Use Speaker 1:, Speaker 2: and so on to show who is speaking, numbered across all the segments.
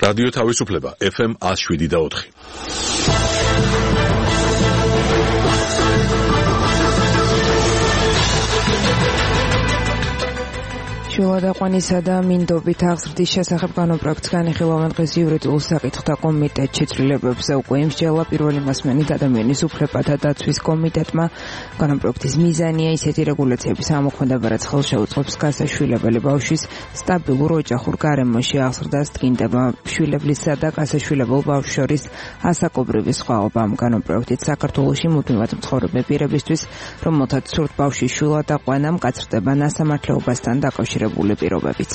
Speaker 1: რადიო თავისუფლება FM 107.4.
Speaker 2: შულადაყვანისა და მინდობით აღზრდის შესახებ კანონპროექტს განიხილავენ დღეს იურიდიულ საკითხთა კომიტეტში. ცვლილებებზე უკვე იმსჯელა პირველი მასმენით ადამიანის უფლებათა დაცვის კომიტეტმა. კანონპროექტის მიზანია ისეთი რეგულაციების ამოქმედება, რაც ხელს შეუწყობს გასაშვილებელი ბავშვის სტაბილურ ოჯახურ გარემოში აღზრდას, დგინდება შვილებლისა და გასაშვილებელ ბავშვს შორის ასაკობრივი სხვაობა. კანონპროექტით საქართველოში მუდმივად მცხოვრები პირებისთვის, რომელთაც სურთ ბავშვის შვილადაყვანა, მკაცრდება ნასამართლეობასთან დაკავშირებული პირობებიც.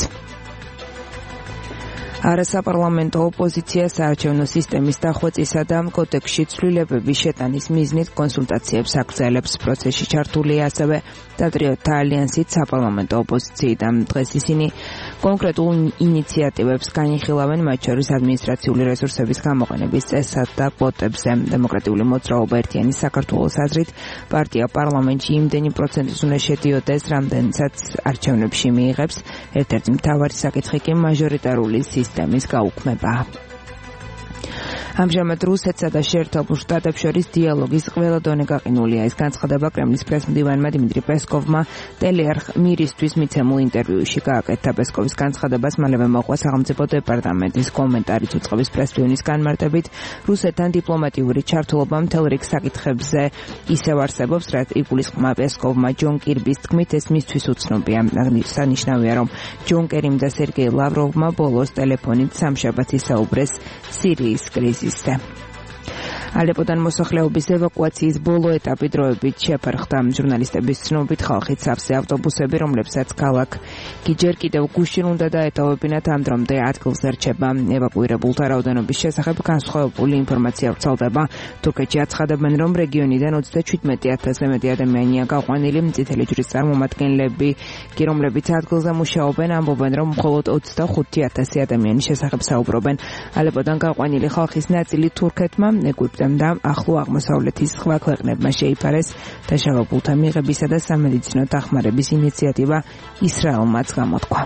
Speaker 2: არასაპარლამენტო ოპოზიცია საარჩევნო სისტემის დახვეწისა და კოდექსში ცვლილებების შეტანის მიზნით კონსულტაციებს აგრძელებს. პროცესში ჩართულია ასევე პატრიოტთა ალიანსით საპარლამენტო ოპოზიციიდან. დღეს ისინი კონკრეტულ ინიციატივებს განიხილავენ, მათ შორის ადმინისტრაციული რესურსების გამოყენების წესად და კვოტებზე. დემოკრატიული მოძრაობა ერთიანი საქართველოს აზრით, პარტია პარლამენტში იმდენი პროცენტის უნდა შედიოდეს, რამდენიცაც არჩევნებში მიიღებს. ერთ-ერთი მთავარი საკითხი კი მაჟორიტარული სისტემის გაუქმება. ამჟამად რუსეთსა და შეერთებულ შტატებს შორის დიალოგის ყველა დონე გაყინულია. ეს განცხადება კრემლის პრესმდივანმა დიმიტრი პესკოვმა ტელეარხ მირისთვის მიცემულ ინტერვიუში გააკეთა. პესკოვის განცხადებას მალევე მოყვა სახელმწიფო დეპარტამენტის კომენტარიც. უწყების პრესმდივანის განმარტებით, რუსეთთან დიპლომატიური ჩართულობა მთელ რიგ საკითხებზე ისევ არსებობს, რაც იგულისხმება პესკოვმა ჯონ კირბის თქმით, ეს მისთვის უცნობია. აღნიშნავია, რომ ჯონ კერიმ და სერგეი ლავროვმა ბოლოს ტელეფონით სამშაბათს ისაუბრეს სირიის კრიზისზე. ალეპოდან მოსახლეობის ევაკუაციის ბოლო ეტაპი დროებით შეფერხდა. ჟურნალისტების ცნობით ხალხით სავსე ავტობუსები, რომლებსაც ქალაქ ჯერ კიდევ გუშინ უნდა დაეტოვებინათ, ამ დრომდე ადგილზე რჩება. ევაკუირებულთა რაოდენობის შესახებ განსხვავებული ინფორმაცია ვრცელდება. თურქეთში აცხადებენ, რომ რეგიონიდან 37,000-ზე მეტი ადამიანია გაყვანილი. წითელი ჯვრის წარმომადგენლები, რომლებიც ადგილზე მუშაობენ, ამბობენ, რომ მხოლოდ 25,000 ადამიანის შესახებ საუბრობენ. ალეპოდან გაყვანილი ხალხის ნაწილი თურქეთმა, ეგვიპტემ და ახლო აღმოსავლეთის სხვა ქვეყნებმა შეიფარეს. დაშავებულთა მიღებისა და სამედიცინო დახმარების ინიციატივა ისრაელმაც გამოთქვა.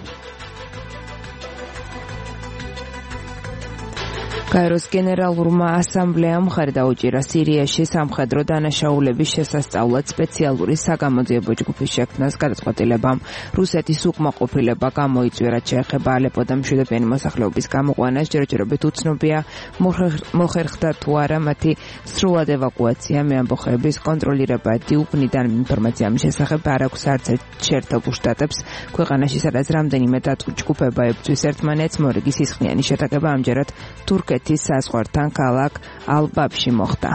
Speaker 2: კაიროს გენერალურმა ასამბლეამ მხარი დაუჭირა სირიაში სამხედრო დანაშაულების შესასწავლად სპეციალური საგამოძიებო ჯგუფის შექმნას გადაწყვეტილებამ. რუსეთის უკმაყოფილება გამოიწვია, რაც შეეხება ალეპო და მშვიდობიანი მოსახლეობის გამოყვანას. ჯერჯერობით უცნობია, მოხერხდა თუ არა მათი სრულად ევაკუაცია. მეამბოხეების კონტროლირება დიუბნიდან ინფორმაცია ამ შესახებ არ აქვს არც ერთ შეერთებულ შტატებს. ქვეყანაში, სადაც რამდენიმე ჯგუფება ებრძვის ერთმანეთს, მორიგი სისხლიანი შეტაკება ამჯერად თურქეთის საზღვართან ქალაქ ალბაბში მოხდა.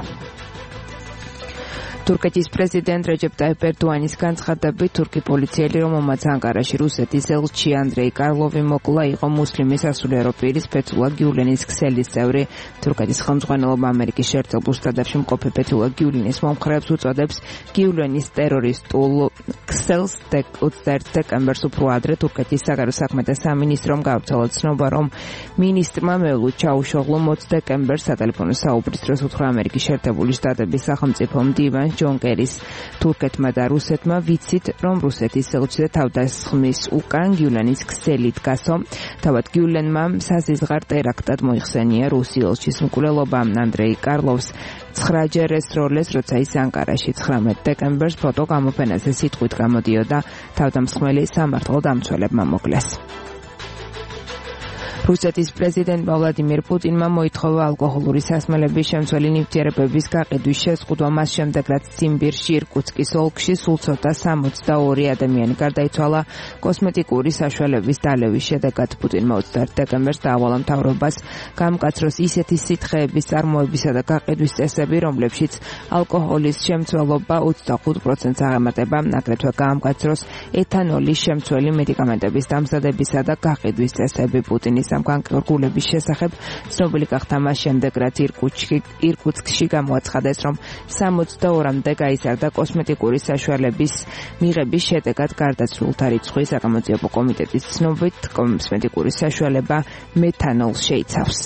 Speaker 2: თურქეთის პრეზიდენტ რეჯეპ ტაიპ ერდოანის განცხადებით, თურქი პოლიციელი, რომელმაც ანკარაში რუსეთის ელჩი ანდრეი კარლოვი მოკლა, იყო მუსლიმი სასულიერო პირის ფეთულა გიულენის ქსელის წევრი. თურქეთის ხელმძღვანელობა ამერიკის შეერთებულ შტატებში მყოფი ფეთულა გიულენის მომხრეებს უწოდებს გიულენის ტერორისტულ ქსელს. 21 დეკემბერს უფრო ადრე თურქეთის საგარეო საქმეთა სამინისტრომ გავრცელა ცნობა, რომ მინისტრმა მევლუდ ჩაუშოღლო 20 დეკემბერს სატელეფონო საუბრის დროს უთხრა ამერიკის შეერთებული შტატების სახელმწიფო მდივანს ჯონ კერის თურქეთმა და რუსეთმა, ვიცით, რომ რუსეთის ელჩზე თავდასხმის უკან გიულენის ქსელი დგასო. თავად გიულენმა საზიზღარ ტერაქტად მოიხსენია რუსი ელჩის მკვლელობა. ანდრეი კარლოვს 9 ჯერ ესროლეს, როცა ის ანკარაში 19 დეკემბერს ფოტო გამოფენაზე სიტყვით გამოდიოდა. თავდამსხმელი სამართალ დამცველებმა მოკლეს. რუსეთის პრეზიდენტმა ვლადიმირ პუტინმა მოითხოვა ალკოჰოლური სასმელების შემცველი ნივთიერებების გაყიდვის შეზღუდვა. მას შემდეგ, რაც ციმბირში, ირკუტსკის ოლქში სულ ცოტა 62 ადამიანი გარდაიცვალა კოსმეტიკური საშუალების დალევის შედეგად. პუტინმა 21 დეკემბერს დაავალა მთავრობას გამკაცროს ისეთი სითხეების წარმოებისა და გაყიდვის წესები, რომლებშიც ალკოჰოლის შემცველობა 25%-ს აღემატება. აგრეთვე გაამკაცროს ეთანოლის შემცველი მედიკამენტების დამზადებისა და გაყიდვის წესები. პუტინის ამ განკარგულების შესახებ ცნობილი გახდა მას შემდეგ, რაც ირკუტსკში გამოაცხადეს, რომ 62-მდე გაიზარდა კოსმეტიკური საშუალების მიღების შედეგად გარდაცვლილთა რიცხვი. საგამოძიებო კომიტეტის ცნობით, კოსმეტიკური საშუალება მეთანოლს შეიცავს.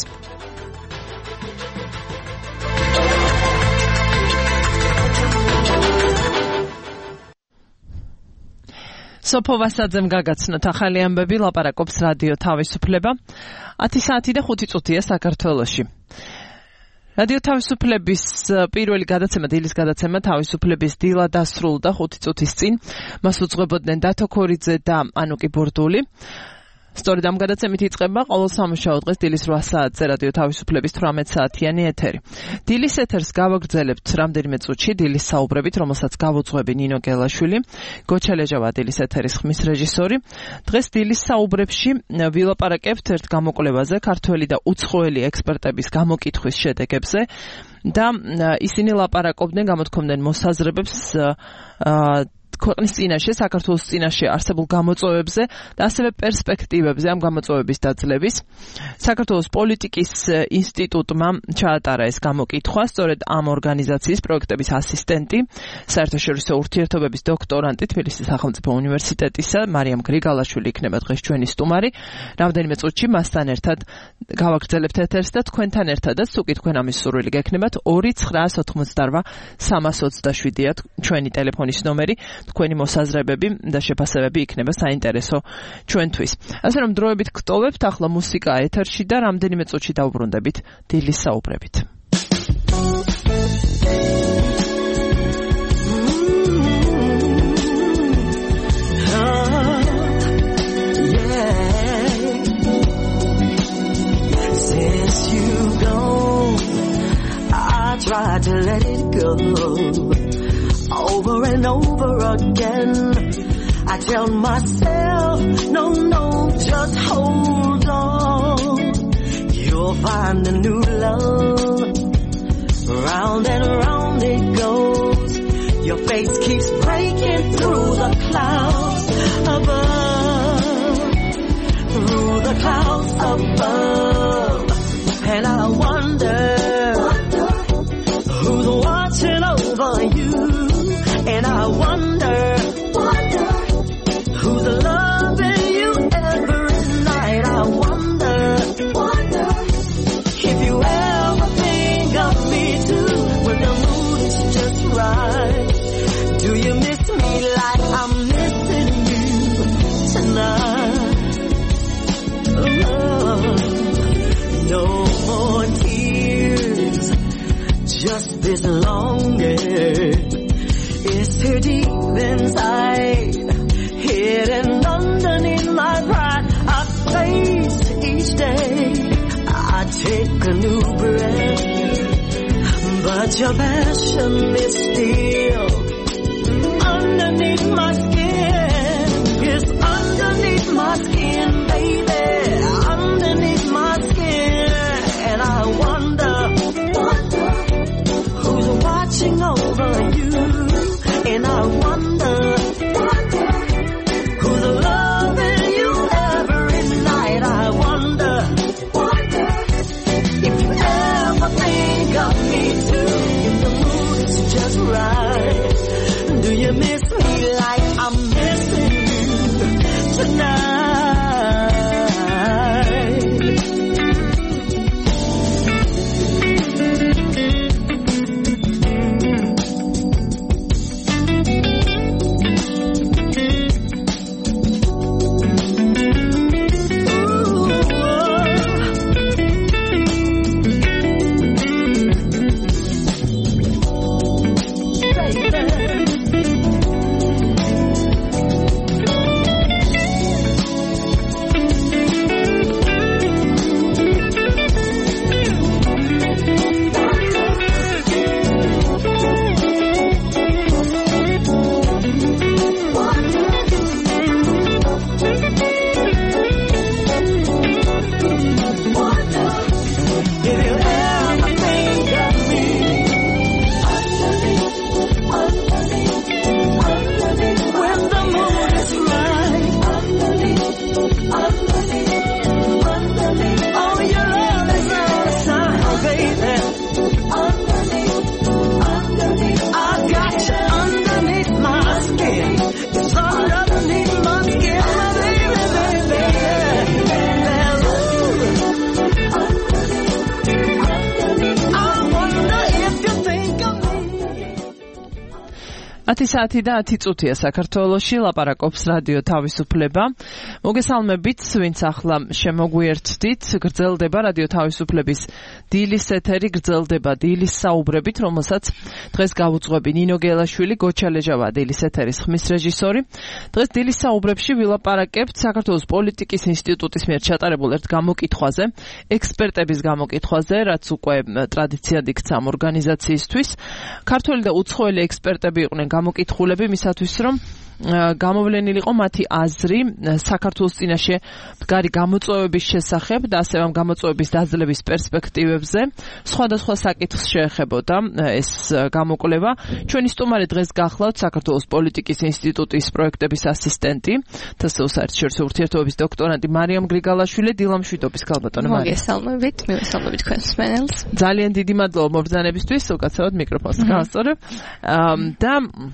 Speaker 3: სოფო ვასაძემ გაგაცნოთ ახალი ამბები, ლაპარაკობს რადიო თავისუფლება. 10 საათი და 5 წუთია საქართველოში. რადიო თავისუფლების პირველი გადაცემა, დილის გადაცემა თავისუფლების დილა დასრულდა 5 წუთის წინ. მას უძღვებოდნენ დათო ქორიძე და ანუკი ბორდული. სწორედ ამ გადაცემით იწყება ყოველ სამუშაო დღეს დილის 8 საათზე რადიო თავისუფლების 18 საათიანი ეთერი. დილის ეთერს გავაგრძელებთ რამდენიმე წუთში დილის საუბრებით, რომელსაც გავუძღვები ნინო გელაშვილი, გოჩელეჟავა დილის ეთერის ხმის რეჟისორი. დღეს დილის საუბრებში ვილაპარაკებთ ერთ გამოკვლევაზე, ქართველი და უცხოელი ექსპერტების გამოკითხვის შედეგებზე და ისინი ლაპარაკობდნენ, გამოთქვამდნენ მოსაზრებებს ქვეყნის წინაშე, საქართველოს წინაშე არსებულ გამოწვევებზე და ასევე პერსპექტივებზე ამ გამოწვევების დაძლევის. საქართველოს პოლიტიკის ინსტიტუტმა ჩაატარა ეს გამოკითხვა, სწორედ ამ ორგანიზაციის პროექტების ასისტენტი, საერთაშორისო ურთიერთობების დოქტორანტი თბილისის სახელმწიფო უნივერსიტეტისა, მარიამ გრიგალაშვილი იქნება დღეს ჩვენი სტუმარი. რამდენიმე წუთში მასთან ერთად გავაგრძელებთ ეთერს და თქვენთან ერთადაც, თუ კი თქვენ ამის სურვილი გექნებათ, 2988 327-ია ჩვენი ტელეფონის ნომერი. თქვენი მოსაზრებები და შეფასებები იქნება საინტერესო ჩვენთვის. ასე რომ დროებით გტოვებთ, ახლა მუსიკა ეთერში და რამდენიმე წუთში დავუბრუნდებით დილის საუბრებით.
Speaker 4: Since you gone, I tried to let it go. Over and over again, I tell myself, no, just hold on. You'll find a new love. Round and round it goes. Your face keeps breaking through the clouds above. Through the clouds above. And I wonder who's watching over you. And I wonder who's loving you every night. I wonder if you ever think of me too when the mood is just right. Do you miss me like I'm missing you tonight? Oh, no more tears, just this longing. It's here deep inside, hidden underneath my pride. I face each day, I take a new breath, but your passion is still underneath my skin. It's underneath my skin, baby, underneath my skin. And I wonder who's watching over you. And I wonder who's loving you every night. I wonder if you ever think of me too. If the mood's just right. Do you miss me like I'm missing you tonight?
Speaker 3: 10 საათი და 10 წუთია საქართველოში, ლაპარაკობს რადიო თავისუფლება. მოგესალმებით, ვინც ახლა შემოგვიერთდით, გრძელდება რადიო თავისუფლების დილის ეთერი, გრძელდება დილის საუბრებით, რომელსაც დღეს გავუძღვები ნინო გელაშვილი, გოჩა ლეჟავა დილის ეთერის ხმის რეჟისორი. დღეს დილის საუბრებში ვილაპარაკებთ საქართველოს პოლიტიკის ინსტიტუტის მიერ ჩატარებულ ერთ გამოკითხვაზე, ექსპერტების გამოკითხვაზე, რაც უკვე ტრადიციად იქცა ამ ორგანიზაციისთვის. ქართველი და უცხოელი ექსპერტები იყვნენ გამოკითხულები მისათვის, რომ გამოვლენილიყო მათი აზრი საქართველოს წინაშე მდგარი გამოწვევების შესახებ და ასევე ამ გამოწვევების დაძლევის პერსპექტივებზე. სხვადასხვა საკითხს შეეხებოდა ეს გამოკვლევა. ჩვენი სტუმარი დღეს გახლავთ საქართველოს პოლიტიკის ინსტიტუტის პროექტების ასისტენტი, თასეულ საერთაშორისო ურთიერთობების დოქტორანტი მარიამ გრიგალაშვილი. დილამშვიდობის ქალბატონო მარიამ.
Speaker 5: მოგესალმებით, მივესალმებით თქვენს მსმენელს.
Speaker 3: ძალიან დიდი მადლობა მობრძანებისთვის, უკაცრავად მიკროფონს გავასწორებ. და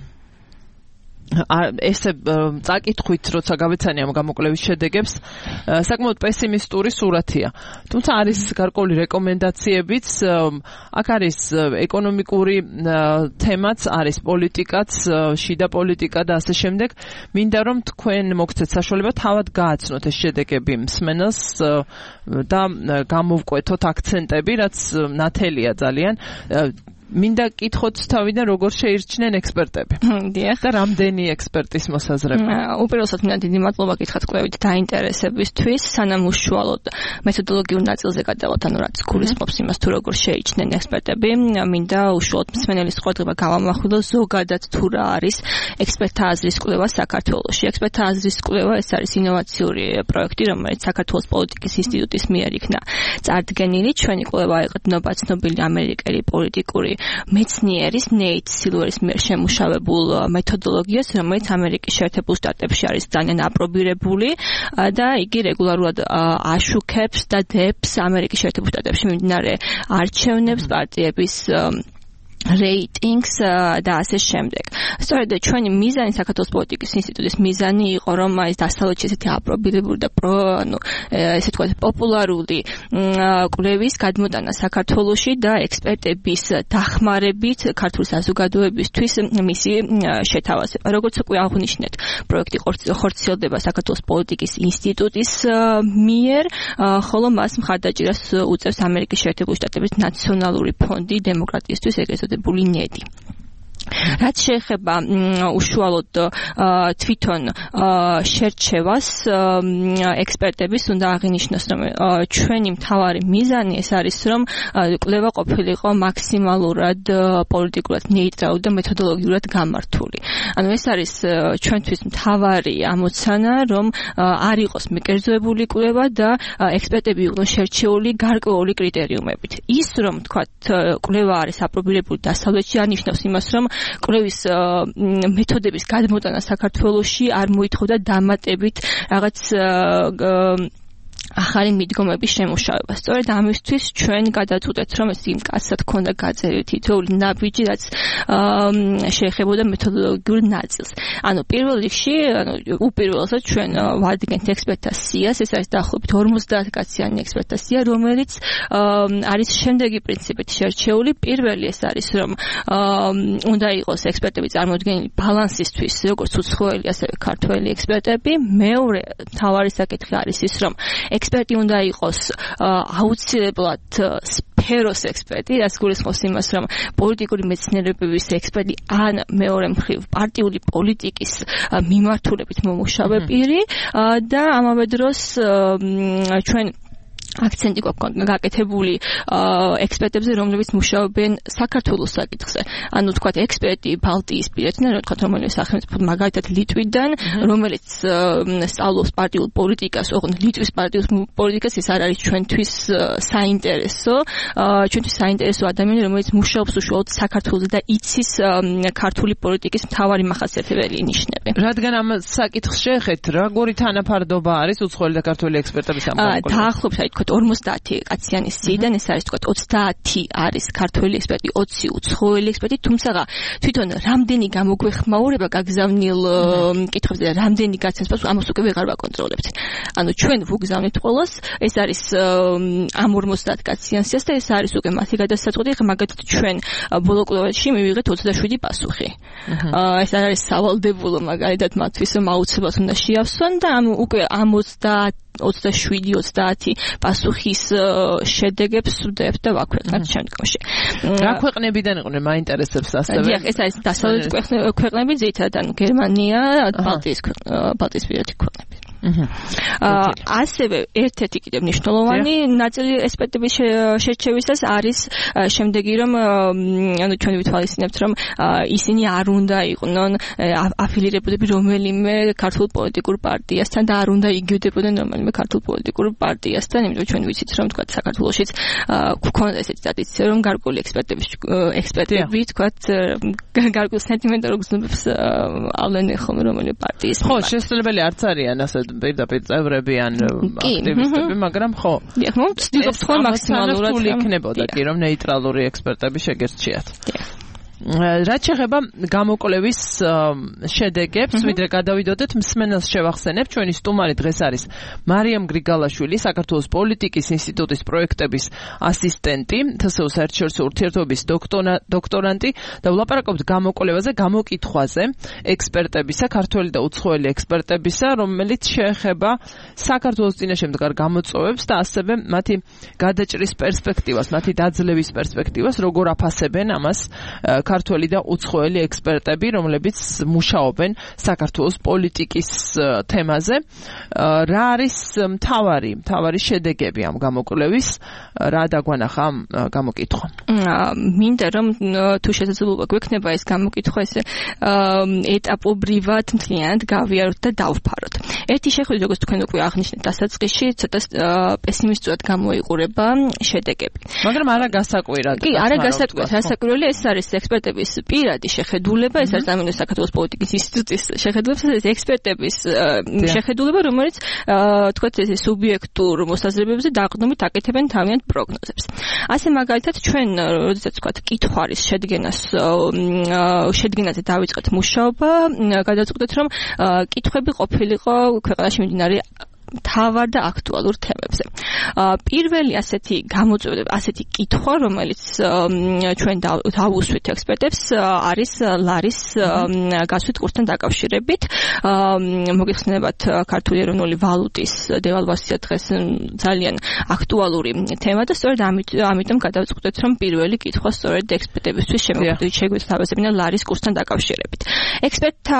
Speaker 3: ესე წაკითხვით, როცა გავეცანი ამ გამოკვლევის შედეგებს, საკმაოდ პესიმისტური სურათია. თუმცა არის გარკვეული რეკომენდაციებიც, აქ არის ეკონომიკური თემაც, არის პოლიტიკაც, შიდა პოლიტიკა და ასე შემდეგ. მინდა რომ თქვენ მოგცეთ საშუალება თავად გააცნოთ ეს შედეგები მსმენელს და გამოვკვეთოთ აქცენტები, რაც ნათელია ძალიან. მინდა კითხოთ თავიდან როგორ შეირჩნენ ექსპერტები.
Speaker 5: დიახ.
Speaker 3: და რამდენი ექსპერტის მოსაზრება.
Speaker 5: უპირველესად მინდა დიდი მადლობა გითხრათ კვლევით დაინტერესებისთვის, სანამ უშუალოდ მეთოდოლოგიურ ნაწილზე გადავალთ, ანუ რაც გულისხმობს იმას თუ როგორ შეირჩნენ ექსპერტები, მინდა უშუალოდ მსმენელის ყურადღება გავამახვილო ზოგადად თუ რა არის ექსპერტთა აზრის კვლევა საქართველოში. ექსპერტთა აზრის კვლევა ეს არის ინოვაციური პროექტი, რომელიც საქართველოს პოლიტიკის ინსტიტუტის მიერ იქნა წარდგენილი. ჩვენი კვლევა ეყრდნობა ცნობილი ამერიკელი პოლიტიკური მეცნიერის ნეით სილვერის მიერ შემუშავებულ მეთოდოლოგიას, რომელიც ამერიკის შეერთებულ შტატებში არის ძალიან აპრობირებული და იგი რეგულარულად აშუქებს და დებს ამერიკის შეერთებულ შტატებში მიმდინარე არჩევნებს, პარტიების რეიტინგს და ასე შემდეგ. სწორედ ჩვენი მიზანი საქართველოს პოლიტიკის ინსტიტუტის მიზანი იყო, რომ ეს დასავლეთში ესეთი აპრობირებული და ესე თქვა პოპულარული კვლევის გადმოტანა საქართველოში და ექსპერტების დახმარებით ქართული საზოგადოებისთვის მისი შეთავაზება. როგორც უკვე აღნიშნეთ, პროექტი ხორციელდება საქართველოს პოლიტიკის ინსტიტუტის მიერ, ხოლო მას მხარდაჭერას უწევს ამერიკის შეერთებული შტატების ნაციონალური ფონდი დემოკრატიისთვის, ეგრეთ ნედი. რაც შეეხება უშუალოდ თვითონ შერჩევას, ექსპერტების უნდა აღინიშნოს, რომ ჩვენი მთავარი მიზანი ეს არის, რომ კვლევა ყოფილიყო მაქსიმალურად პოლიტიკურად ნეიტრალური და მეთოდოლოგიურად გამართული. ანუ ეს არის ჩვენთვის მთავარი ამოცანა, რომ არ იყოს მიკერძოებული კვლევა და ექსპერტები იყვნენ შერჩეული გარკვეული კრიტერიუმებით. ის, რომ თქვათ, კვლევა არის აპრობირებული დასავლეთში, არნიშნავს იმას, რომ კვლევის მეთოდების გადმოტანა საქართველოში არ მოითხოვდა დამატებით რაღაც ახალი მიდგომების შემუშავება. სწორედ ამისთვის ჩვენ გადაწყვეტეთ, რომ ეს იმ კაცად ქონდა გაწერილი თითოეული ნაბიჯი, რაც შეეხებოდა მეთოდოლოგიურ ნაწილს. ანუ პირველ რიგში, უპირველესად ჩვენ ვადგენთ ექსპერტთა სიას, ეს არის დაახლოებით 50 კაციანი ექსპერტთა სია, რომელიც არის შემდეგი პრინციპით შერჩეული. პირველი ეს არის, რომ უნდა იყოს ექსპერტები წარმოდგენილი ბალანსისთვის, როგორც უცხოელი, ასევე ქართველი ექსპერტები. მეორე მთავარი საკითხი არის ის, რომ ექსპერტი უნდა იყოს აუცილებლად სფეროს ექსპერტი, რაც გულისხმობს იმას, რომ პოლიტიკური მეცნიერებების ექსპერტი ან მეორე მხრივ პარტიული პოლიტიკის მიმართულებით მომუშავე პირი და ამავე დროს ჩვენ აქცენტი გვაქვს გაკეთებული ექსპერტებზე, რომლებიც მუშაობენ საქართველოს საკითხზე. ანუ თქვათ ექსპერტი ბალტიისპირეთიდან, რომელიმე სახელმწიფო, მაგალითად ლიტვიდან, რომელიც სწავლობს პარტიულ პოლიტიკას, ოღონდ ლიტვის პარტიულ პოლიტიკას, ეს არ არის ჩვენთვის საინტერესო. ჩვენთვის საინტერესო ადამიანი, რომელიც მუშაობს უშუალოდ საქართველოს და იცის ქართული პოლიტიკის მთავარი მახასიათებელი ნიშნები.
Speaker 3: რადგან ამ საკითხს შეეხეთ, როგორი თანაფარდობა არის უცხოელი და ქართული ექსპერტების ამ გამოკვლევაში?
Speaker 5: დაახლოებით, თქვათ 50 კაციანი სიიდან ეს არის თქვათ 30 არის ქართველი ექსპერტი, 20 უცხოელი ექსპერტი, თუმცა თვითონ რამდენი გამოგვეხმაურება გაგზავნილ კითხვებზე და რამდენი გაცემს ამას უკვე ვეღარ ვაკონტროლებთ. ანუ ჩვენ ვუგზავნით ყველას, ეს არის ამ 50 კაციან სიას და ეს არის უკვე მათი გადასაწყვეტი, მაგალითად ჩვენ ბოლო კვლევაში მივიღეთ 27 პასუხი. ეს არის სავალდებულო მაგალითად მათთვის რომ აუცილებლად უნდა შეავსონ და უკვე ამ 27-30 პასუხის შედეგებს ვდებთ და ვაქვეყნებთ შემდგომში.
Speaker 3: რა ქვეყნებიდან იყვნენ მაინტერესებს ასევე?
Speaker 5: დიახ, ეს არის დასავლეთ ქვეყნები, ძირითადად ანუ გერმანია, ბალტიისპირეთი ქვეყნები. ასევე ერთ-ერთი კიდევ მნიშვნელოვანი ნაწილი ექსპერტების შერჩევისას არის შემდეგი რომ ანუ ჩვენ ვითვალისწინებთ რომ ისინი არ უნდა იყვნენ აფილირებულები რომელიმე ქართულ პოლიტიკურ პარტიასთან და არ უნდა იგივდებოდნენ რომელიმე ქართულ პოლიტიკურ პარტიასთან, იმიტომ ჩვენ ვიცით რომ თქვა საქართველოშიც გვქონდა ესეთი ტრადიცია რომ გარკვეული ექსპერტები თქვა გარკვეულ სენტიმენტალურ გზნობებს ავლენენ ხოლმე რომელიმე პარტიის.
Speaker 3: ხო, შესაძლებელი არც არიან ასე პირდაპირ წევრები ან აქტივისტები, მაგრამ ხო.
Speaker 5: დიახ, ვცდილობთ ხოლმე მაქსიმალურად
Speaker 3: იქნებოდა კი რომ ნეიტრალური ექსპერტები შეგერჩიათ. რაც შეეხება გამოკვლევის შედეგებს, ვიდრე გადავიდოდეთ, მსმენელს შევახსენებ, ჩვენი სტუმარი დღეს არის მარიამ გრიგალაშვილი, საქართველოს პოლიტიკის ინსტიტუტის პროექტების ასისტენტი, თსო საერთაშორისო ურთიერთობების დოქტორანტი და ვლაპარაკობთ გამოკვლევაზე, გამოკითხვაზე, ექსპერტებისა, ქართველი და უცხოელი ექსპერტებისა, რომელიც შეეხება საქართველოს წინაშე მდგარ გამოწვევებს და ასევე მათი გადაჭრის პერსპექტივას, მათი დაძლევის პერსპექტივას, როგორ აფასებენ ამას ქართველი და უცხოელი ექსპერტები, რომლებიც მუშაობენ საქართველოს პოლიტიკის თემაზე. რა არის მთავარი შედეგები ამ გამოკვლევის? რა დაგვანახა ამ გამოკითხვა?
Speaker 5: მინდა რომ თუ შესაძლებლობა გვექნება ეს გამოკითხვა ესე ეტაპობრივად მთლიანად გავიაროთ და დავფაროთ. ერთი შეხედვით, როგორც თქვენ უკვე აღნიშნეთ დასაწყისში, ცოტა პესიმისტურად გამოიყურება შედეგები.
Speaker 3: მაგრამ არა გასაკვირად.
Speaker 5: კი, არა გასაკვირად. გასაკვირველი ეს არის ექსპერტების პირადი შეხედულება, ეს არის ამინო საქართველოს პოლიტიკის ინსტიტუტის შეხედულება, ეს ექსპერტების შეხედულება, რომელიც თქვათ ესე სუბიექტურ მოსაზრებებზე დაყრდნობით აკეთებენ თავიანთ პროგნოზებს. ასე მაგალითად ჩვენ როდესაც თქვათ კითხვის შედგენაზე დავიწყეთ მუშაობა, გადავწყვეტეთ რომ კითხვები ყოფილიყო ქვეყანაში მიმდინარე თავარ და აქტუალურ თემებზე. პირველი ასეთი გამოწვევა, ასეთი კითხვა, რომელიც ჩვენ დავუსვით ექსპერტებს, არის ლარის გასვით კურსთან დაკავშირებით. მოგეხსენებათ, ქართული ეროვნული ვალუტის დევალვაცია დღეს ძალიან აქტუალური თემა და სწორედ ამიტომ გადავწყვეტეთ, რომ პირველი კითხვა სწორედ ექსპერტებისთვის შეგვეთავაზებინა ლარის კურსთან დაკავშირებით. ექსპერტთა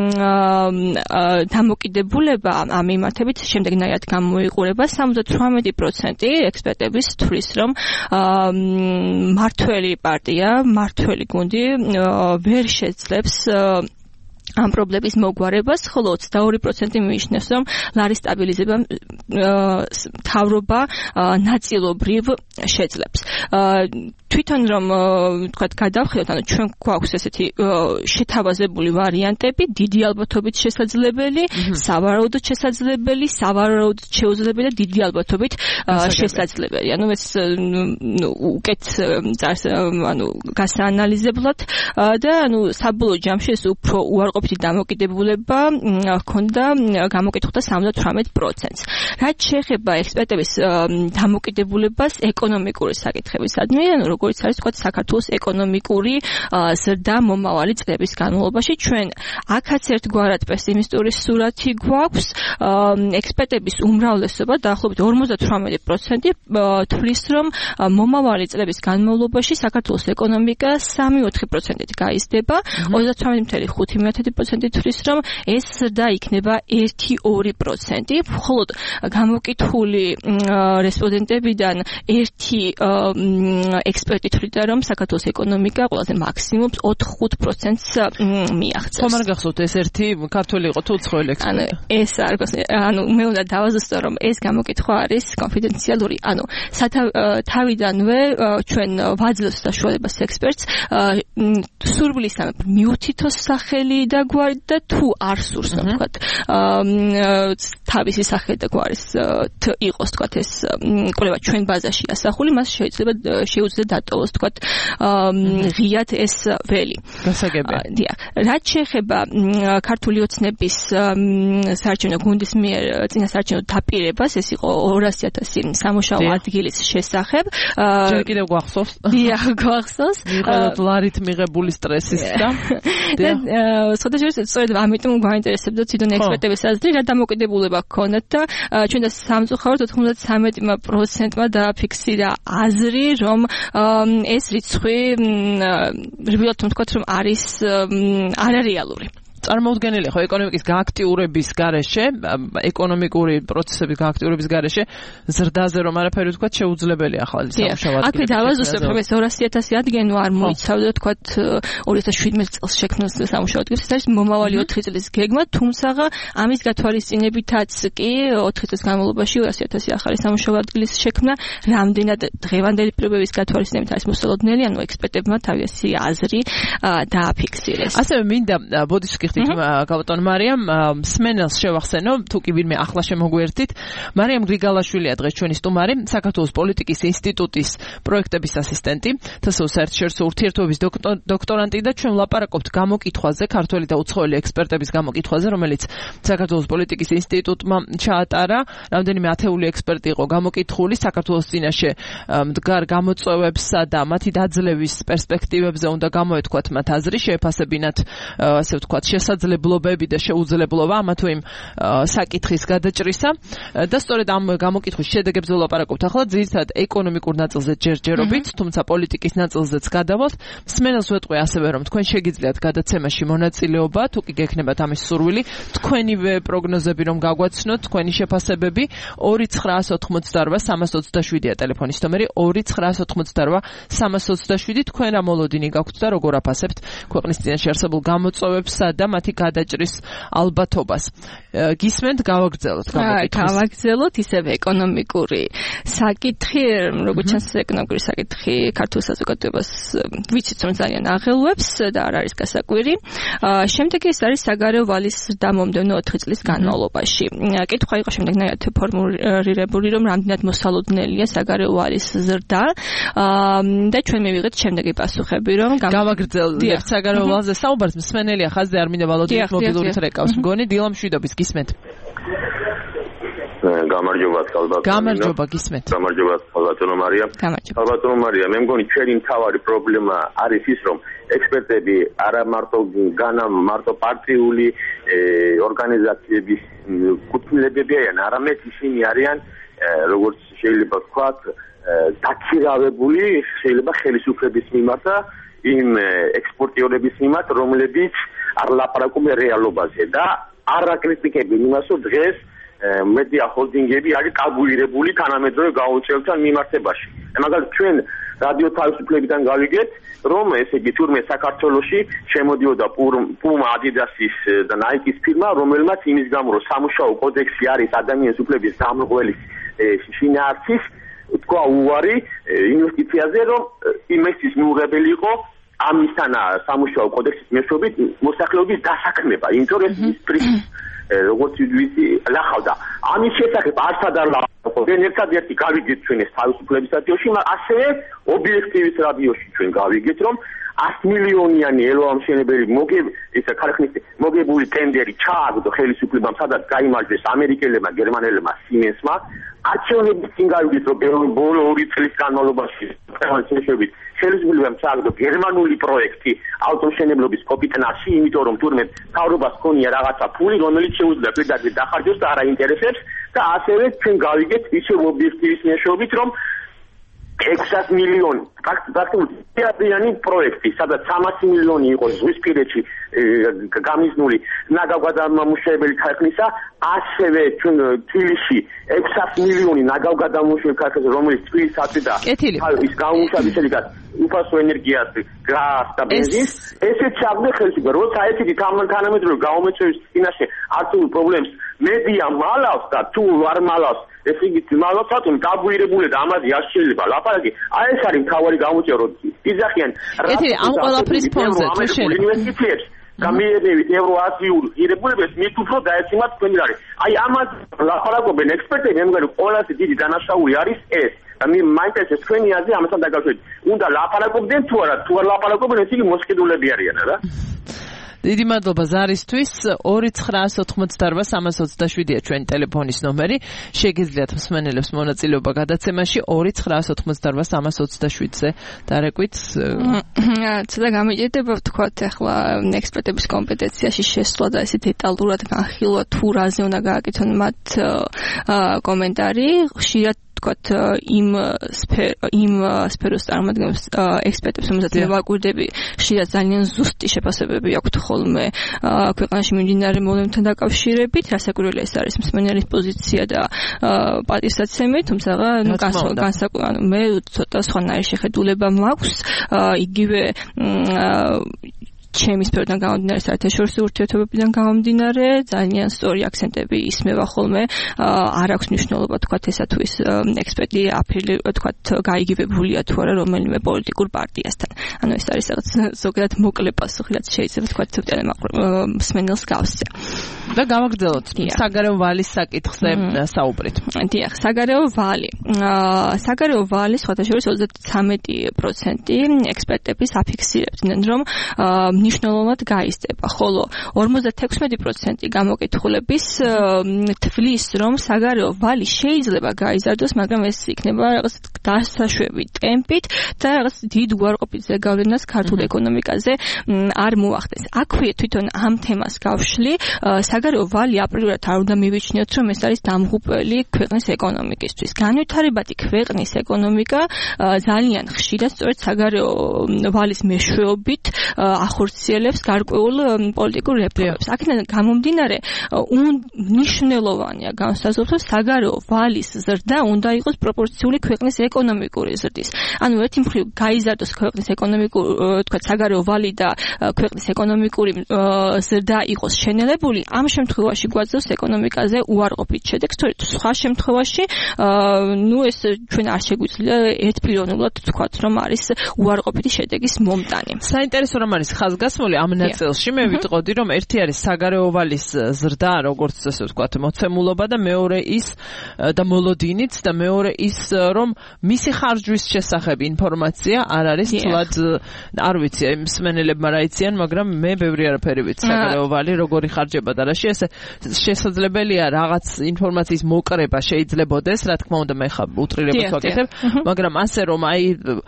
Speaker 5: დამოკიდებულება ამ მიმართებით შემდეგნაირად გამოიყურება. 78% ექსპერტების თვლის, რომ მართველი პარტია, მართველი გუნდი ვერ შეძლებს ამ პრობლემის მოგვარებას, ხოლო 22% მიიჩნევს, რომ ლარის სტაბილიზება მთავრობა ნაწილობრივ შეძლებს. თვითონ რომ თქვათ გადავხედოთ, ანუ ჩვენ გვაქვს ესეთი შეთავაზებული ვარიანტები, დიდი ალბათობით შესაძლებელი, სავარაუდოდ შესაძლებელი, სავარაუდოდ შეუძლებელი და დიდი ალბათობით შესაძლებელი. ანუ ეს უკეთ გასაანალიზებლად და საბოლოო ჯამში ეს უფრო უარყოფითი დამოკიდებულება ჰქონდა გამოკითხულთა 78%-ს. რაც შეეხება ექსპერტების დამოკიდებულებას ეკონომიკური საკითხებისადმი, როგორც არის თქვა საქართველოს ეკონომიკური ზრდა მომავალი წლების განმავლობაში, ჩვენ აქაც ერთგვარად პესიმისტური სურათი გვაქვს. ექსპერტების უმრავლესობა დაახლოებით 58% თვლის, რომ მომავალი წლების განმავლობაში საქართველოს ეკონომიკა 3-4%-ით გაიზრდება, 38.5% თვლის, რომ ეს ზრდა იქნება 1-2%, მხოლოდ გამოკითხული რესპონდენტებიდან ერთი ექსპერტი თვლიდა, რომ საქართველოს ეკონომიკა ყველაზე მაქსიმუმ 4-5%-ს მიაღწევს.
Speaker 3: ხომ არ გახსოვთ ეს ერთი ქართველი იყო თუ უცხოელი ექსპერტი?
Speaker 5: ეს არ გასწორებთ. მე უნდა დავაზუსტო, რომ ეს გამოკითხვა არის კონფიდენციალური. თავიდანვე ჩვენ ვაძლევთ საშუალებას ექსპერტს სურვილისამებრ მიუთითოს სახელი და საგვარი და თუ არ სურს ვთქვათ თავისი სახე და გვარის იყოს ვთქვათ ეს კვლევა ჩვენ ბაზაში ასახული, მას შეუძლია დატოვოს ვთქვათ ღიად ეს ველი.
Speaker 3: გასაგებია.
Speaker 5: დიახ. რაც შეეხება ქართული ოცნების საარჩევნო გუნდის მიერ წინასაარჩევნო დაპირებას, ეს იყო 200,000 სამუშაო ადგილის შესახებ.
Speaker 3: ჯერ კიდევ გვახსოვს?
Speaker 5: დიახ, გვახსოვს.
Speaker 3: მიიღოთ ლარით მიღებული სტრესის და
Speaker 5: სხვადასხვა სწორედ ამიტომ გვაინტერესებდა თვითონ ექსპერტების აზრი, რა დამოკიდებულება ჰქონდათ და ჩვენ და სამწუხაროდ 93%-მა დააფიქსირა აზრი, რომ ეს რიცხვი რბილად ვთქვათ, რომ არის არარეალური.
Speaker 3: წარმოუდგენელია ხო ეკონომიკის გააქტიურების გარეშე, ეკონომიკური პროცესების გააქტიურების გარეშე ზრდაზე რომ არაფერი ვთქვათ შეუძლებელია ახალი სამუშაო ადგილები.
Speaker 5: აქვე დავაზუსტებ, რომ ეს 200,000 ადგენო არ მოიცავდა ვთქვათ 2017 წელს შექმნილ სამუშაო ადგილებს, ეს არის მომავალი 4 წლის გეგმა, თუმცა ამის გათვალისწინებითაც კი 4 წლის განმავლობაში 200,000 ახალი სამუშაო ადგილის შექმნა რამდენად დღევანდელი პირობების გათვალისწინებით არის მოსალოდნელი, ანუ ექსპერტებმა თავისი აზრი დააფიქსირეს.
Speaker 3: ასევე მინდა ბოდიშკი გაბატონ მარიამ სმენელს შევახსენო, თუ კი ვინმე ახლა შემოგვერთით. მარიამ გრიგალაშვილია დღეს ჩვენი სტუმარი, საქართველოს პოლიტიკის ინსტიტუტის პროექტების ასისტენტი, თსო საერთაშორისო ურთიერთობების დოქტორანტი და ჩვენ ვლაპარაკობთ გამოკითხვაზე, ქართველი და უცხოელი ექსპერტების გამოკითხვაზე, რომელიც საქართველოს პოლიტიკის ინსტიტუტმა ჩაატარა. რამდენიმე ათეული ექსპერტი იყო გამოკითხული საქართველოს წინაშე მდგარ გამოწვევებსა და მათი დაძლევის პერსპექტივებზე უნდა გამოეთქვათ მათ აზრი, შეეფასებინათ ასე ვთქვათ შესაძლებლობები და შეუძლებლობა ამა თუ იმ საკითხის გადაჭრისა და სწორედ ამ გამოკითხვის შედეგებზე ვლაპარაკობთ ახლა ძირითადად ეკონომიკურ ნაწილზე ჯერჯერობით, თუმცა პოლიტიკის ნაწილზეც გადავალთ. სმენელს ვეტყვი ასევე, რომ თქვენ შეგიძლიათ გადაცემაში მონაწილეობა, თუ კი გექნებათ ამის სურვილი, თქვენივე პროგნოზები რომ გაგვაცნოთ, თქვენი შეფასებები 2988327-ია ტელეფონის ნომერი 2988327 თქვენ რა მოლოდინი გაქვთ და როგორ აფასებთ ქვეყნის წინაშე არსებულ გამოწვევებსა და მათი გადაჭრის ალბათობას. გისმენთ, გავაგრძელოთ გამოკითხვის.
Speaker 5: გავაგრძელოთ ისევ ეკონომიკური საკითხი, როგორც ჩანს ეკონომიკური საკითხი ქართულ საზოგადოებას ვიცით რომ ძალიან აღელვებს და არ არის გასაკვირი. შემდეგი ეს არის საგარეო ვალის დამომდენო 4 წლის განმავლობაში. კითხვა იყო შემდეგნაირად ფორმულირებული, რომ რამდენად მოსალოდნელია საგარეო ვალის ზრდა და ჩვენ მივიღეთ შემდეგი პასუხები, რომ
Speaker 3: გავაგრძელებთ საგარეო ვალზე საუბარს მსმენელია ხაზზე არ მინდა ვალოდით მობილურით რეკავს მგონი დილამ შვიდობის გისმენთ.
Speaker 6: გამარჯობა ალბათ.
Speaker 3: გამარჯობა გისმენთ.
Speaker 6: გამარჯობა ბატონო მარიამ. ბატონო მარიამ, მე მგონი ჩვენი მთავარი პრობლემა არის ის, რომ ექსპერტები არა მარტო პარტიული ორგანიზაციების კუთვნილებები არიან, არამედ ისინი არიან როგორც შეიძლება ვთქვათ დაქირავებული შეიძლება ხელისუფლების მიმართ და იმ ექსპორტიორების მიმართ, რომლებიც არ ლაპარაკობენ რეალობაზე და არ აკრიტიკებენ იმას, რომ დღეს მედია ჰოლდინგები არის კაბულირებული თანამედროვე გაუწევთან მიმართებაში. მაგალითად ჩვენ რადიო თავისუფლებიდან გავიგეთ, რომ ესე იგი თურმე საქართველოში შემოდიოდა პუმა, ადიდასის და ნაიკის ფირმა, რომელმაც იმის გამო რომ სამუშაო კოდექსი არის ადამიანის უფლების დამრღვევის შინაარსის თქვა უარი ინვესტიციაზე, რომ იმისთვის მიუღებელი იყო ამისთან სამუშაო კოდექსის მეშვეობით მოსახლეობის დასაქმება, იმიტომ რომ ეს როგორც ვიცი ლახავდა ამის შესახებ არცად არ ლაპარაკობენ. ერთადერთი გავიგეთ ჩვენ ეს თავისუფლების რადიოში, ასევე ობიექტივის რადიოში ჩვენ გავიგეთ, რომ 100 მილიონიანი ელოამშენებელი ქარხნის მოგებული ტენდერი ჩააგდო ხელისუფლებამ, სადაც გაიმარჯვეს ამერიკელებმა, გერმანელებმა, Siemens-მა. არჩევნების წინ გავიგეთ, რომ ბოლო 2 წლის განმავლობაში ხელისუფლების ხელისუფლებამ ჩააგდო გერმანული პროექტი ავტომშენებლობის კოპიტნაში, იმიტომ რომ თურმე თავრობას ქონია რაღაცა ფული, რომელიც შეუძლია პირდაპირ დახარჯოს და არ აინტერესებს და ასევე ჩვენ გავიგეთ ისე ობიექტივის მეშვეობით, რომ 600 მილიონი პრაქტიკულად იანი პროექტი, სადაც 300 მილიონი იყო ზღვისპირეთში გამიზნული ნაგავგადამამუშავებელი ქარხნისა, ასევე ჩვენ თბილისში 600 მილიონი ნაგავგადამამუშავებელი ქარხნა, რომელიც თბილისს აწვდიდა ის გამომუშავების შედეგად უფასო ენერგიას, გაზს და ბენზინს, ესეც ჩააგდო ხელისუფლება. როცა ეცედი თანამედროვე გაუმეწევის წინაშე არსებულ პრობლემებს მედია მალავს და თუ არ მალავს, ესე იგი მალავსატომ დაბუირებული და ამაზე არ შეიძლება ლაპარაკი. აი ეს არის მთავარი გამოწვევა, რომ იძახიან
Speaker 3: ამ ყველაფრის ფონზე თუ შეიძლება
Speaker 6: ინვესტიციებს გამიებევით ევროაზიურ ღირებულებებს მით უფრო დაეცემათ თქვენი რარი. აი ამას ლაპარაკობენ ექსპერტები, მე მგონი ყველაზე დიდი დანაშაული არის ეს. და მე მაინტერესებს თქვენი აზრი ამასთან დაკავშირებით. უნდა ლაპარაკობდნენ თუ არა, თუ არ ლაპარაკობენ ეს იგი მოსყიდულები არიან რა.
Speaker 3: დიდი მადლობა ზარისთვის 2988327-ია ჩვენი ტელეფონის ნომერი. შეგიძლიათ მსმენელებს მონაწილეობა გადაცემაში 2988327-ზე დარეკვით.
Speaker 5: ცოტა გამიჭირდება ვთქვათ ახლა ექსპერტების კომპეტენციაში შესვლა და ესე დეტალურად განხილვა თუ რაზე უნდა გააკეთონ მათ კომენტარი. ხშირად ვთქვათ იმ სფეროს წარმოადგენს ექსპერტებს, რომელსაც ვაკვირდები, ხშირად ძალიან ზუსტი შეფასებები აქვთ ხოლმე ქვეყანაში მიმდინარე მოვლენებთან დაკავშირებით, რასაკვირველია ეს არის მსმენელის პოზიცია და პატივსაცემი, თუმცა განსაკუთრებით მე ცოტა სხვანაირი შეხედულება მაქვს, იგივე ჩემი სფეროდან გამომდინარე, საერთაშორისო ურთიერთობებიდან გამომდინარე, ძალიან სწორი აქცენტები ისმევა ხოლმე, არ აქვს მნიშვნელობა თქვათ ესა თუ ის ექსპერტი აფრილი თქვათ გაიგივებულია თუ არა რომელიმე პოლიტიკურ პარტიასთან. ანუ ეს არის რაღაც ზოგადად მოკლე პასუხი, რაც შეიძლება თქვათ მსმენელს გავსცე.
Speaker 3: და გავაგრძელოთ საგარეო ვალის საკითხზე საუბრით.
Speaker 5: დიახ, საგარეო ვალი. საგარეო ვალი სხვადასხვა 33% ექსპერტების აფიქსირებდნენ, რომ მნიშვნელოვნად გაიზრდება, ხოლო 56% გამოკითხულების თვლის, რომ საგარეო ვალი შეიძლება გაიზარდოს, მაგრამ ეს იქნება რაღაც დასაშვები ტემპით და რაღაც დიდ უარყოფით ზეგავლენას ქართულ ეკონომიკაზე არ მოახდენს. აქვე თვითონ ამ თემას გავშლი, საგარეო ვალი აპრიორად არ უნდა მივიჩნიოთ, რომ ეს არის დამღუპველი ქვეყნის ეკონომიკისთვის. განვითარებადი ქვეყნის ეკონომიკა ძალიან ხშირად სწორედ საგარეო ვალის მეშვეობით ახორციელებს გარკვეულ პოლიტიკურ რეფორმებს. აქედან გამომდინარე, მნიშვნელოვანია განსაზღვროს, რომ საგარეო ვალის ზრდა უნდა იყოს პროპორციული ქვეყნის ეკონომიკური ზრდის. ანუ ერთი მხრივ გაიზარდოს ქვეყნის თქვათ საგარეო ვალი და ქვეყნის ეკონომიკური ზრდა იყოს შენელებული, ამ შემთხვევაში გვაძლევს ეკონომიკაზე უარყოფით შედეგს, თორემ სხვა შემთხვევაში ეს ჩვენ არ შეგვიძლია ერთპიროვნულად თქვათ, რომ არის უარყოფითი შედეგის მომტანი.
Speaker 3: საინტერესო რომ არის ხაზგასმული ამ ნაწილში, მე ვიტყოდი, რომ ერთი არის საგარეო ვალის ზრდა, როგორც ასე ვთქვათ, მოცემულობა და მეორე ის და მოლოდინიც და მეორე ის, რომ მისი ხარჯვის შესახებ ინფორმაცია არ არის თულად, არ ვიცი, მსმენელებმა რა იციან, მაგრამ მე ბევრი არაფერი ვიცი საგარეო ვალი როგორი ხარჯება და რაში, ესე შესაძლებელია რაღაც ინფორმაციის მოკრება შეიძლებოდეს, რა თქმა უნდა, მე ხა უტრირებას ვაკეთებ, მაგრამ ასე რომ აი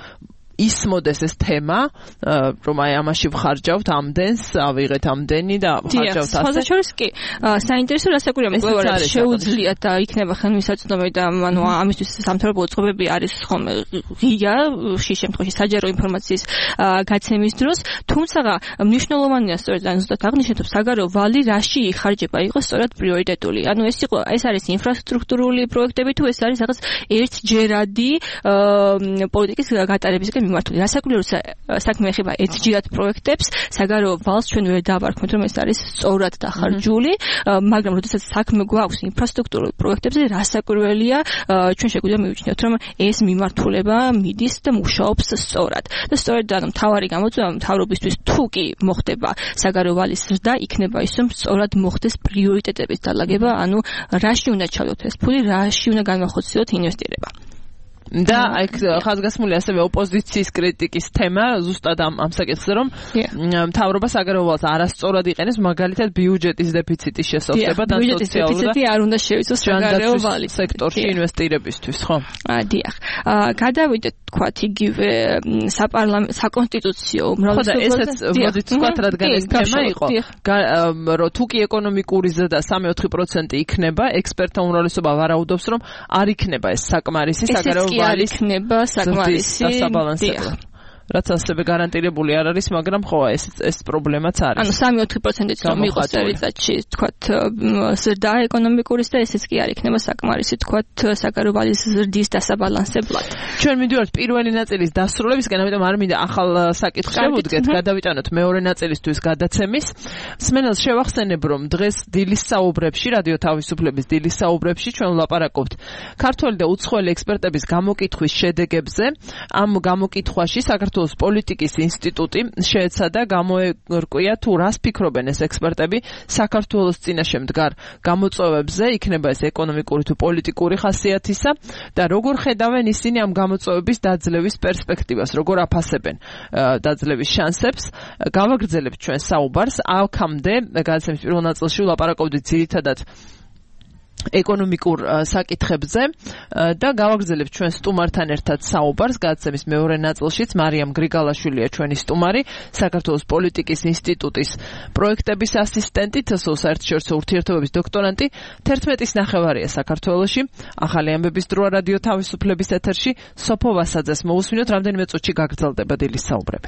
Speaker 3: ისმოდეს ეს თემა, რომ აი ამაში ვხარჯავთ ამდენს, ავიღეთ ამდენი და ვხარჯავთ ასე.
Speaker 5: სხვადასხვა კი, საინტერესო რასაკვირველია მკვლევარად შეუძლიათ და იქნება ხელმისაწვდომი და ანუ ამისთვის სამთავრობო უწყობები არის ხოლმე ღია, ხშირ შემთხვევაში საჯარო ინფორმაციის გაცემის დროს, თუმცა მნიშვნელოვანია სწორედ ან ზუსტად აღნიშნეთ, რომ საგარეო ვალი რაში იხარჯება იყოს სწორად პრიორიტეტული. ანუ ეს არის ინფრასტრუქტურული პროექტები თუ ეს არის რაღაც ერთჯერადი პოლიტიკის გატარებისგან მიმართული. რასაკვირველია საქმე ეხება ერთჯერად პროექტებს, საგარეო ვალს ჩვენ ვერ დავარქმევთ, რომ ეს არის სწორად დახარჯული, მაგრამ როდესაც საქმე გვაქვს ინფრასტრუქტურულ პროექტებზე, რასაკვირველია ჩვენ შეგვიძლია მივიჩნიოთ, რომ ეს მიმართულება მიდის და მუშაობს სწორად. და სწორედ ანუ მთავარი გამოწვევა მთავრობისთვის თუ კი მოხდება საგარეო ვალის ზრდა, იქნება ის, რომ სწორად მოხდეს პრიორიტეტების დალაგება, ანუ რაში უნდა ჩავდოთ ეს ფული, რაში უნდა განვახორციელოთ ინვესტირება.
Speaker 3: და აქ ხაზგასმული ასევე ოპოზიციის კრიტიკის თემა ზუსტად ამ საკითხზე, რომ მთავრობა საგარეო ვალს არასწორად იყენებს, მაგალითად ბიუჯეტის დეფიციტის შესავსება და სოციალური
Speaker 5: დეფიციტი არ უნდა შევიცოს საგარეო ვალის
Speaker 3: სექტორში ინვესტირებისთვის, ხო?
Speaker 5: დიახ. გადავიდეთ თქვათ იგივე საკონსტიტუციო უმრავლესობაზე.
Speaker 3: ესეც მოდით თქვათ, რადგან ეს თემა იყო, რომ თუ კი ეკონომიკური ზრდა 3-4% იქნება, ექსპერტთა უმრავლესობა ვარაუდობს, რომ არ იქნება ეს საკმარისი საგარეო ვალის
Speaker 5: იქნება საკმარისი
Speaker 3: დასაბალანსებლად. რაც ასევე გარანტირებული არ არის, მაგრამ ხო ეს პრობლემაც არის.
Speaker 5: ანუ 3-4%-იც რომ იყოს წელიწადში, თქვათ, ზრდა ეკონომიკურის და ესეც კი არ იქნება საკმარისი, თქვათ, საგარეო ვალის ზრდის დასაბალანსებლად.
Speaker 3: ჩვენ მივიდივართ პირველი ნაწილის დასრულებისკენ, ამიტომ არ მინდა ახალ საკითხს შევუდგეთ, გადავიტანოთ მეორე ნაწილისთვის გადაცემის. მსმენელს შევახსენებ, რომ დღეს დილის საუბრებში, რადიო თავისუფლების დილის საუბრებში ჩვენ ვლაპარაკობთ ქართველი და უცხოელი ექსპერტების გამოკითხვის შედეგებზე. ამ გამოკითხვაში საქართველოს საქართველოს პოლიტიკის ინსტიტუტი შეეცადა გამოერკვია თუ რას ფიქრობენ ეს ექსპერტები საქართველოს წინაშე მდგარ გამოწვევებზე, იქნება ეს ეკონომიკური თუ პოლიტიკური ხასიათისა და როგორ ხედავენ ისინი ამ გამოწვევების დაძლევის პერსპექტივას, როგორ აფასებენ დაძლევის შანსებს. გავაგრძელებთ ჩვენ საუბარს. აქამდე გადაცემის პირველ ნაწილში ვლაპარაკობდით ძირითადად ეკონომიკურ საკითხებზე და გავაგრძელებთ ჩვენ სტუმართან ერთად საუბარს. გადაცემის მეორე ნაწილშიც მარიამ გრიგალაშვილია ჩვენი სტუმარი, საქართველოს პოლიტიკის ინსტიტუტის პროექტების ასისტენტი, თსო საერთაშორისო ურთიერთობების დოქტორანტი. 11-ის ნახევარია საქართველოში. ახალი ამბების დროა რადიო თავისუფლების ეთერში. სოფო ვასაძეს მოусმინოთ, რამდენიმე წუთში გაგრძელდება დილის საუბრები.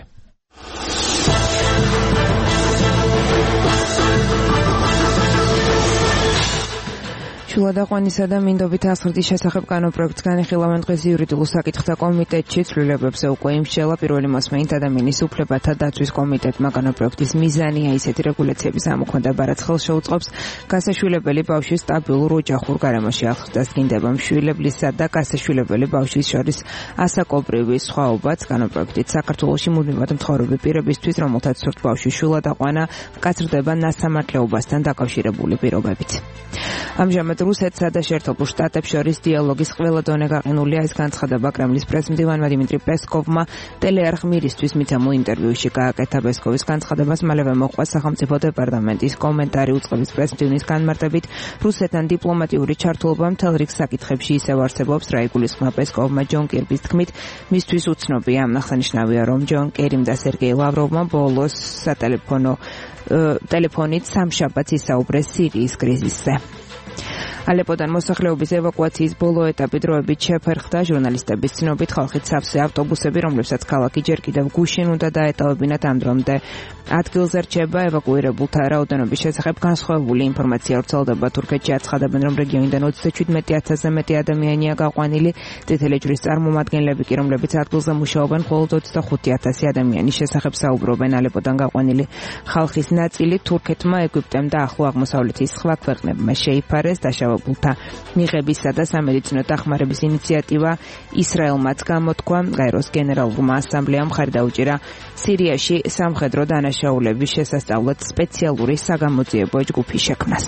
Speaker 2: შულადაყვანისა და მინდობით ასხრდის შესახებ კანონპროექტს განიხილავენ დღეს იურიდიულ საკითხთა კომიტეტში. ცვლილებებზე უკვე იმსჯელა პირველი მოსმენით ადამიანის უფლებათა დაცვის კომიტეტმა. კანონპროექტის მიზანია ისეთი რეგულაციების ამოქმედება, რაც ხელს შეუწყობს გასაშვილებელი ბავშვის სტაბილურ ოჯახურ გარემოში აღზრდას. დასკინდება მშვილებლისა და გასაშვილებელი ბავშვის შორის ასაკობრივი სხვაობაც. კანონპროექტით საქართველოში მუდმივად მცხოვრები პირებისთვის, რომელთაც სურთ ბავშვის შულადაყვანა, მკაცრდება ნასამართლეობასთან დაკავშირებული პირობებით. ამჟამად რუსეთსა და შეერთებულ შტატებს შორის დიალოგის ყველა დონე გაყინულია. ეს განცხადება კრემლის პრესმდივანმა დიმიტრი პესკოვმა ტელეარხ მირისთვის მიცემულ ინტერვიუში გააკეთა. პესკოვის განცხადებას მალევე მოჰყვა სახელმწიფო დეპარტამენტის კომენტარი. უწყების პრესმდივნის განმარტებით, რუსეთთან დიპლომატიური ჩართულობა მთელ რიგ საკითხებში ისევ არსებობს, რა იგულისხმება პესკოვმა ჯონ კირბის თქმით. მისთვის უცნობია. აღსანიშნავია, რომ ჯონ კერიმ და სერგეი ლავროვმა ბოლოს ტელეფონით სამშაბათს ისაუბრეს სირიის კრიზისზე. ალეპოდან მოსახლეობის ევაკუაციის ბოლო ეტაპი დროებით შეფერხდა. ჟურნალისტების ცნობით, ხალხით სავსე ავტობუსები, რომლებსაც ქალაქი ჯერ კიდევ გუშინ უნდა დაეტოვებინათ, ამ დრომდე ადგილზე რჩება. ევაკუირებულთა რაოდენობის შესახებ განსხვავებული ინფორმაცია ვრცელდება. თურქეთში აცხადებენ, რომ რეგიონიდან 37,000-ზე მეტი ადამიანია გაყვანილი. წითელი ჯვრის წარმომადგენლები კი, რომლებიც ადგილზე მუშაობენ, მხოლოდ 25,000 ადამიანის შესახებ საუბრობენ. ალეპოდან გაყვანილი ხალხის ნაწილი თურქეთმა, ეგვიპტემ და ახლო აღმოსავლეთის სხვა ქვეყნებმა შეიფარეს. დაშავებულთა მიღებისა და სამედიცინო დახმარების ინიციატივა ისრაელმაც გამოთქვა. გაეროს გენერალურმა ასამბლეამ მხარი დაუჭირა სირიაში სამხედრო დანაშაულების შესასწავლად სპეციალური საგამოძიებო ჯგუფის შექმნას.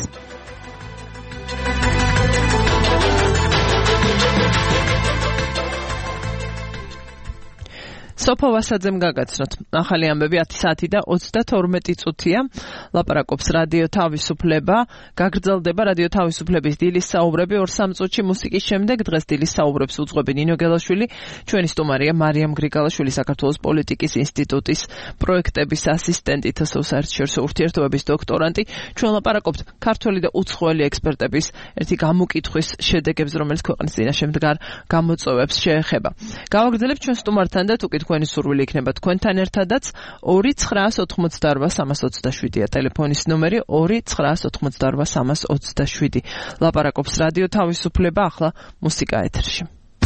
Speaker 3: სოფო ვასაძემ გაგაცნოთ. ახალი ამბები 10 საათი და 32 წუთია. ლაპარაკობს რადიო თავისუფლება. გაგრძელდება რადიო თავისუფლების დილის საუბრები 2-3 წუთში მუსიკის შემდეგ. დღეს დილის საუბრებს უძღვები ნინო გელაშვილი. ჩვენი სტუმარია მარიამ გრიგალაშვილი, საქართველოს პოლიტიკის ინსტიტუტის პროექტების ასისტენტი, თსო საერთაშორისო ურთიერთობების დოქტორანტი. ჩვენ ლაპარაკობთ ქართველი და უცხოელი ექსპერტების ერთი გამოკითხვის შედეგებს, რომელიც ქვეყნის წინაშე მდგარ გამოწვევებს შეეხება. გავაგრძელებთ ჩვენ სტუმართან და თუ თქვენი სურვილი იქნება თქვენთან ერთადაც. 2988327-ია ტელეფონის ნომერი. 2988327. ლაპარაკობს რადიო თავისუფლება. ახლა მუსიკა ეთერში.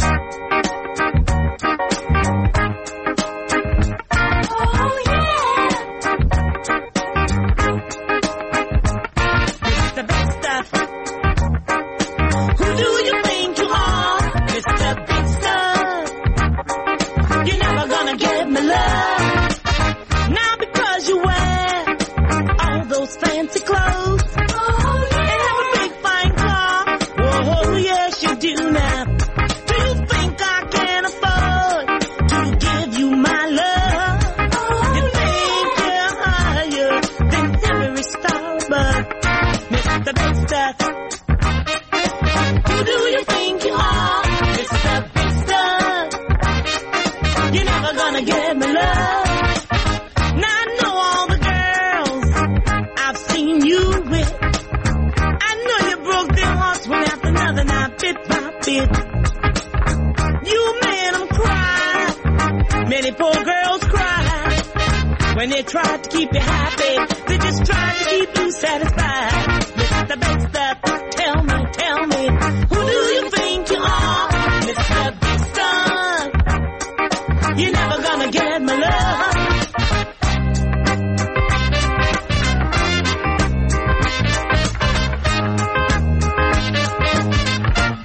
Speaker 4: Fancy clothes and have a big fine car. Whoa, yes you do now. Do you think I can afford to give you my love? You think you're higher than every star, but Mr. Big Stuff, who do you think you are? Mr. Big Stuff, you're never gonna give me love. You made them cry. Many poor girls cry when they try to keep you happy. They just try to keep you satisfied. Mr. Big Stuff, tell me, who do you think you are? Mr. Big Stuff, you're never gonna get my love.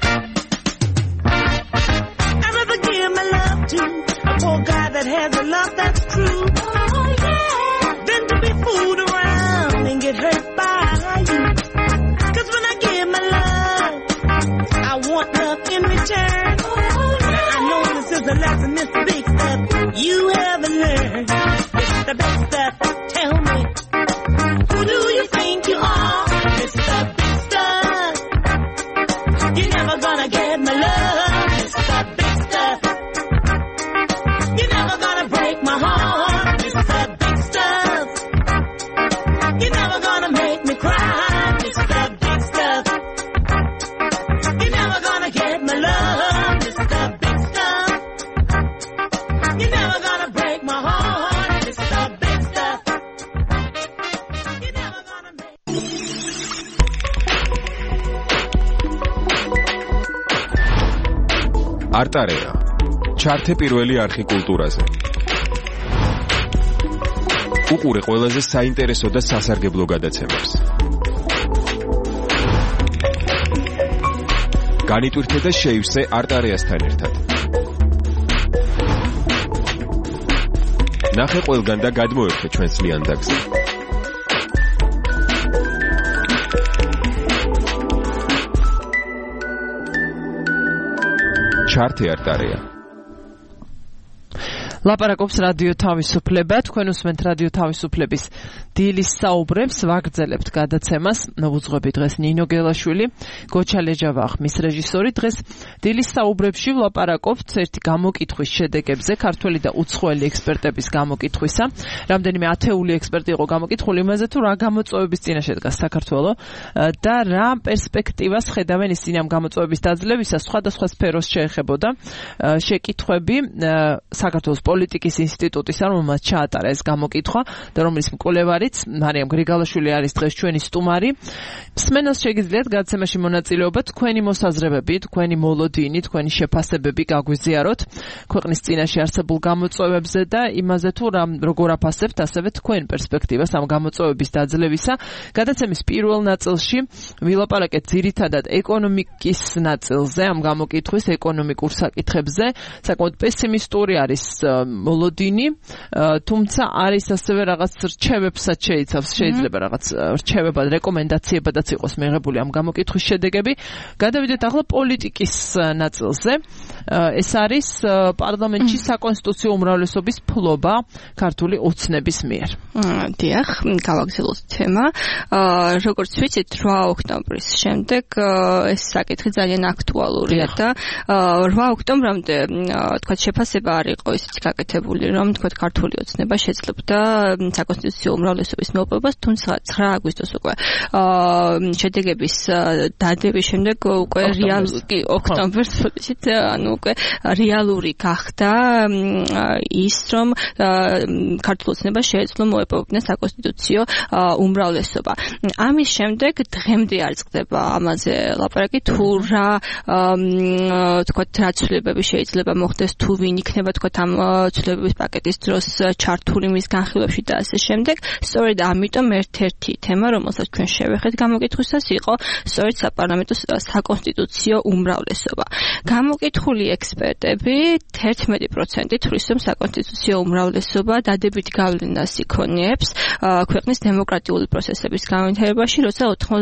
Speaker 4: Has a love
Speaker 7: არტარეა. ჩართე პირველი არხი კულტურაზე. უყურე ყველაზე საინტერესო და სასარგებლო გადაცემებს. განიტვირთე და შეივსე არტარეასთან ერთად. ნახე ყველგან და გადმოერთე ჩვენს ლიანდაგზე. ჩართე არტარეა.
Speaker 3: ლაპარაკობს რადიო თავისუფლება, თქვენ უსმენთ რადიო თავისუფლების დილის საუბრებს, ვაგრძელებთ გადაცემას, მოუძღვები დღეს ნინო გელაშვილი, გოჩა ლეჯავა ხმის რეჟისორი. დღეს დილის საუბრებში ვლაპარაკობთ ერთი გამოკითხვის შედეგებზე, ქართველი და უცხოელი ექსპერტების გამოკითხვისა. რამდენიმე ათეული ექსპერტი იყო გამოკითხული იმაზე, თუ რა გამოწვევების წინაშე დგას საქართველო და რა პერსპექტივას ხედავენ ისინი ამ გამოწვევების დაძლევისას. სხვადასხვა სფეროს შეეხებოდა შეკითხვები საქართველოს პოლიტიკის ინსტიტუტის, რომელმაც ჩაატარა ეს გამოკითხვა და რომლის მკვლევარიც მარიამ გრიგალაშვილი არის დღეს ჩვენი სტუმარი. მსმენელს შეგიძლიათ გადაცემაში მონაწილეობა, თქვენი მოსაზრებები, თქვენი მოლოდინი, თქვენი შეფასებები გაგვიზიაროთ ქვეყნის წინაშე არსებულ გამოწვევებზე და იმაზე თუ როგორ აფასებთ ასევე თქვენ პერსპექტივას ამ გამოწვევების დაძლევისა. გადაცემის პირველ ნაწილში ვილაპარაკეთ ძირითადად ეკონომიკის ნაწილზე, ამ გამოკითხვის ეკონომიკურ საკითხებზე. საკმაოდ პესიმისტური არის მოლოდინი, თუმცა არის ასევე რაღაც რჩევებსაც შეიცავს, შეიძლება რაღაც რჩევებად, რეკომენდაციებადაც იყოს მიღებული ამ გამოკითხვის შედეგები. გადავიდეთ ახლა პოლიტიკის ნაწილზე. ეს არის პარლამენტში საკონსტიტუციო უმრავლესობის ფლობა ქართული ოცნების მიერ.
Speaker 5: დიახ, გავაგრძელოთ თემა. როგორც ვიცით, 8 ოქტომბრის შემდეგ ეს საკითხი ძალიან აქტუალურია და 8 ოქტომბრამდე თქვა შეფასება არ იყო ისეთი გაკეთებული, რომ თქვა ქართული ოცნება შეძლებდა საკონსტიტუციო უმრავლესობის მოპოვებას, თუმცა 9 აგვისტოს უკვე შედეგების დადების შემდეგ უკვე ოქტომბერს ანუ უკვე რეალური გახდა ის, რომ ქართულ ოცნებას შეეძლო მოეპოვებინა საკონსტიტუციო უმრავლესობა. ამის შემდეგ დღემდე არ წყდება ამაზე ლაპარაკი, თუ რა თქვა რა ცვლილებები შეიძლება მოხდეს, თუ ვინ იქნება თქვა ამ ცვლილებების პაკეტის დროს ჩართული მის განხილვებში და ასე შემდეგ. სწორედ ამიტომ ერთ-ერთი თემა, რომელსაც ჩვენ შევეხეთ გამოკითხვისას, იყო სწორედ საპარლამენტო საკონსტიტუციო უმრავლესობა. გამოკითხული ექსპერტები 11% თვლის, რომ საკონსტიტუციო უმრავლესობა დადებითი გავლენას იქონიებს ქვეყნის დემოკრატიული პროცესების განვითარებაში, როცა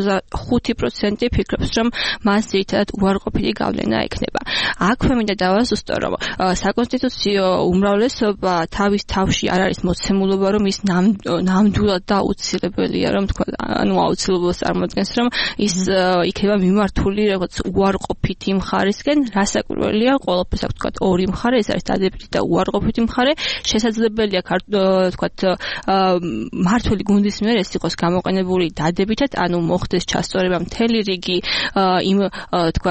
Speaker 5: 85% ფიქრობს, რომ მას ძირითადად უარყოფითი გავლენა ექნება. აქვე მინდა დავაზუსტო, რომ საკონსტიტუციო უმრავლესობა თავის თავში არ არის მოცემულობა, რომ ის ნამდვილად და აუცილებელია, რომ თქვა, ანუ აუცილებლობას წარმოადგენს, რომ ის იქნება მიმართული როგორც უარყოფითი მხარისკენ, რასაკვირველია, ყველაფერს აქვს თქვა ორი მხარე, ეს არის დადებითი და უარყოფითი მხარე. შესაძლებელია თქვა მართველი გუნდის მიერ ეს იყოს გამოყენებული დადებითად, ანუ მოხდეს ჩასწორება მთელი რიგი იმ თქვა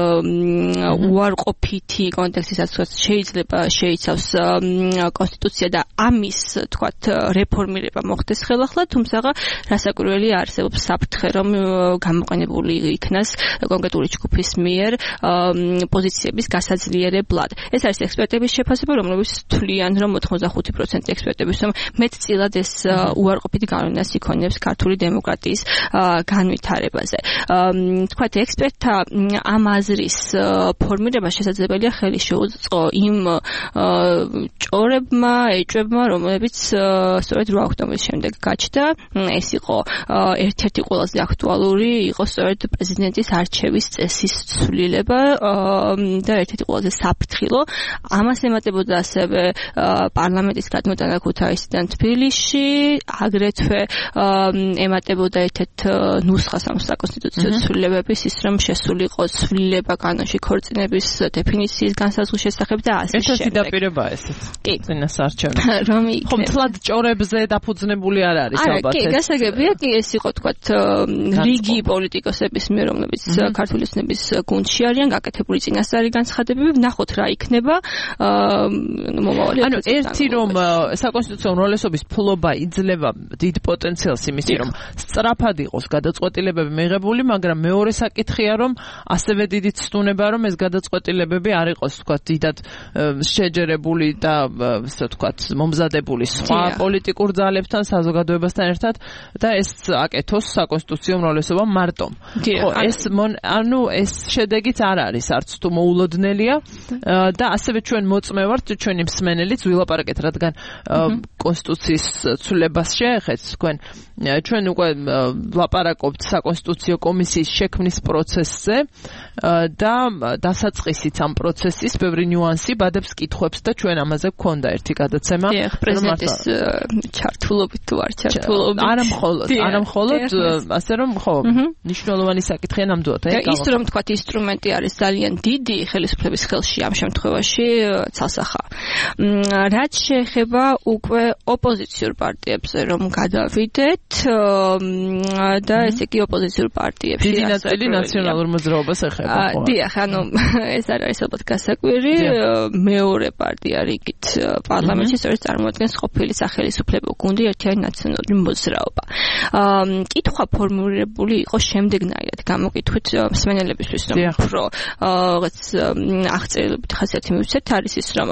Speaker 5: უარყოფითი კონტექსტისაც შეიძლება შეიცავს კონსტიტუცია და ამის თქვა რეფორმირება მოხდეს ხელახლა, თუმცა რასაკვირველია არსებობს საფრთხე, რომ გამოყენებული იქნას კონკრეტული ჯგუფის მიერ პოზიციების გასაძლიერებლად. ეს არის ექსპერტების შეფასება, რომლებიც თვლიან, რომ 85% ექსპერტების რომ მეტწილად ეს უარყოფითი გავლენას იქონიებს ქართული დემოკრატიის განვითარებაზე. თქვათ, ექსპერტთა ამ აზრის ფორმირება შესაძლებელია ხელი შეუწყო იმ ჭორებმა, ეჭვებმა, რომლებიც სწორედ 8 ოქტომბრის შემდეგ გაჩნდა. ეს იყო ერთ-ერთი ყველაზე აქტუალური, იყო სწორედ პრეზიდენტის არჩევის წესის ცვლილება და ერთ-ერთი ყველაზე საფრთხილო. ამას ემატებოდა ასევე პარლამენტის გადმოტანა ქუთაისიდან თბილისში, აგრეთვე ემატებოდა ერთ-ერთ ნუსხას ამ საკონსტიტუციო ცვლილებების, ის რომ შესულიყო ცვლილება კანონში ქორწინების დეფინიციის განსაზღვრის შესახებ და ასე შემდეგ.
Speaker 3: ერთ-ერთი დაპირებაა ესეც.
Speaker 5: კი.
Speaker 3: წინასარჩევი.
Speaker 5: რომ
Speaker 3: ხო, მთლად ჭორებზე დაფუძნებული არ არის ალბათ.
Speaker 5: კი, გასაგებია, კი, ეს იყო თქვათ რიგი პოლიტიკოსების მიერ, რომლებიც ქართული ოცნების გუნდში არიან, გაკეთებული წინასწარი განცხადებები. ვნახოთ რა იქნება მომავალი.
Speaker 3: ანუ ერთი რომ საკონსტიტუციო უმრავლესობის ფლობა იძლევა დიდ პოტენციალს იმისი რომ სწრაფად იყოს გადაწყვეტილებები მიღებული, მაგრამ მეორე საკითხია რომ ასევე დიდი ცდუნებაა რომ ეს გადაწყვეტილებები არ იყოს თქვა დიდად შეჯერებული და ასე ვთქვათ მომზადებული სხვა პოლიტიკურ ძალებთან, საზოგადოებასთან ერთად და ეს აკეთოს საკონსტიტუციო უმრავლესობა მარტომ. ხო, ეს შედეგიც არ არის არც თუ მოულოდნელია და ასევე ჩვენ მოწმე ვართ ჩვენი მსმენელიც ვილაპარაკეთ, რადგან კონსტიტუციის ცვლილებას შეეხეთ თქვენ ჩვენ უკვე ვლაპარაკობთ საკონსტიტუციო კომისიის შექმნის პროცესზე და დასაწყისიც ამ პროცესის ბევრი ნიუანსი ბადებს კითხვებს და ჩვენ ამაზე გქონდა ერთი გადაცემა.
Speaker 5: პრეზიდენტის ჩართულობით თუ არ ჩართულობით.
Speaker 3: არა მხოლოდ, ასე რომ ხო, მნიშვნელოვანი საკითხია ნამდვილად.
Speaker 5: ის რომ თქვა ინსტრუმენტი არის ძალიან დიდი ხელისუფლების ხელში ამ შემთხვევაში ცალსახა. რაც შეეხება უკვე ოპოზიციურ პარტიებზე რომ გადავიდეთ და ესე იგი ოპოზიციურ პარტიებში
Speaker 3: დიდი ნაწილი ნაციონალურ მოძრაობას ეხება.
Speaker 5: დიახ, ანუ ეს არ არის ალბათ გასაკვირი, მეორე პარტია რიგით პარლამენტში სწორედ წარმოადგენს ყოფილი სახელისუფლებო გუნდი ერთიანი ნაციონალური მოძრაობა. კითხვა ფორმულირებული იყო შემდეგნაირად, გამოკითხვით მსმენელებისთვის, რომ უფრო რაღაც აღწერილობით ხასიათი მივცეთ, არის ის რომ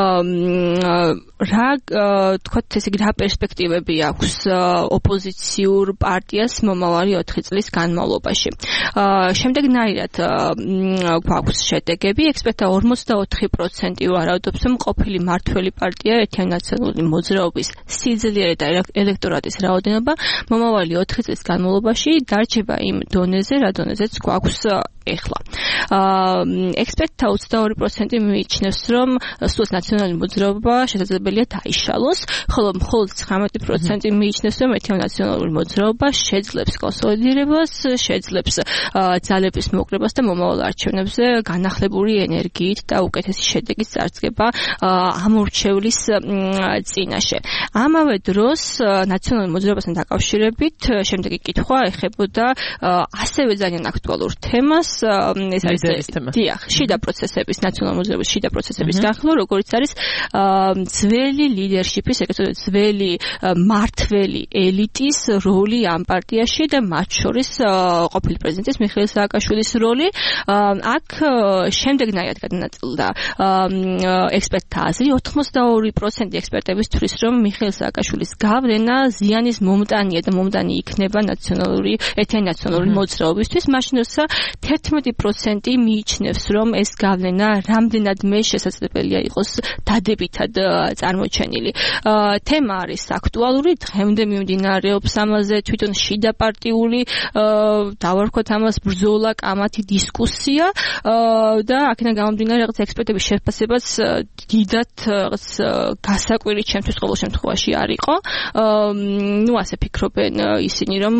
Speaker 5: რა თქვათ ესე იგი რა პერსპექტივები აქვს ოპოზიციურ პარტიას მომავალი 4 წლის განმავლობაში. შემდეგნაირად გვაქვს შედეგები, ექსპერტთა 44% ვარაუდობს, რომ ყოფილი მართველი პარტია ერთიანი ნაციონალური მოძრაობის სიძლიერე და ელექტორატის რაოდენობა მომავალი 4 წლის განმავლობაში დარჩება იმ დონეზე, რა დონეზეც გვაქვს ეხლა. ექსპერტთა 22% მიიჩნევს, რომ სულ ნაციონალური მოძრაობა შესაძლებელია დაიშალოს, ხოლო მხოლოდ 19% მიიჩნევს, რომ ერთიანი ნაციონალური მოძრაობა შეძლებს კონსოლიდირებას, შეძლებს ძალების მოკრებას და მომავალ არჩევნებზე განახლებული ენერგიით და უკეთესი შედეგის წარსდგება ამორჩევლის წინაშე. ამავე დროს ნაციონალურ მოძრაობასთან დაკავშირებით შემდეგი კითხვა ეხებოდა ასევე ძალიან აქტუალურ თემას, ეს არის დიახ, შიდა პროცესების, ნაციონალურ მოძრაობის შიდა პროცესების განხილვა, როგორც არის ძველი ლიდერშიპის, ეგრეთ წოდებული ძველი მართველი ელიტის როლი ამ პარტიაში და მათ შორის ყოფილი პრეზიდენტის მიხეილ სააკაშვილის როლი. აქ შემდეგნაირად გადანაწილდა ექსპერტთა აზრი, 82% ექსპერტების თვლის, რომ მიხეილ სააკაშვილის გავლენა ზიანის მომტანია და მომტანი იქნება ნაციონალური ერთიანი ნაციონალური მოძრაობისთვის, მაშინ როცა 11% მიიჩნევს, რომ ეს გავლენა რამდენადმე შესაძლებელია იყოს დადებითად წარმოჩენილი. თემა არის აქტუალური, დღემდე მიმდინარეობს ამაზე თვითონ შიდა პარტიული დავარქვათ ამას ბრძოლა, კამათი, დისკუსია და აქედან გამომდინარე რაღაც ექსპერტების შეფასებაც დიდად რაღაც გასაკვირი ჩემთვის ყოველ შემთხვევაში არ იყო. ნუ ასე ფიქრობენ ისინი, რომ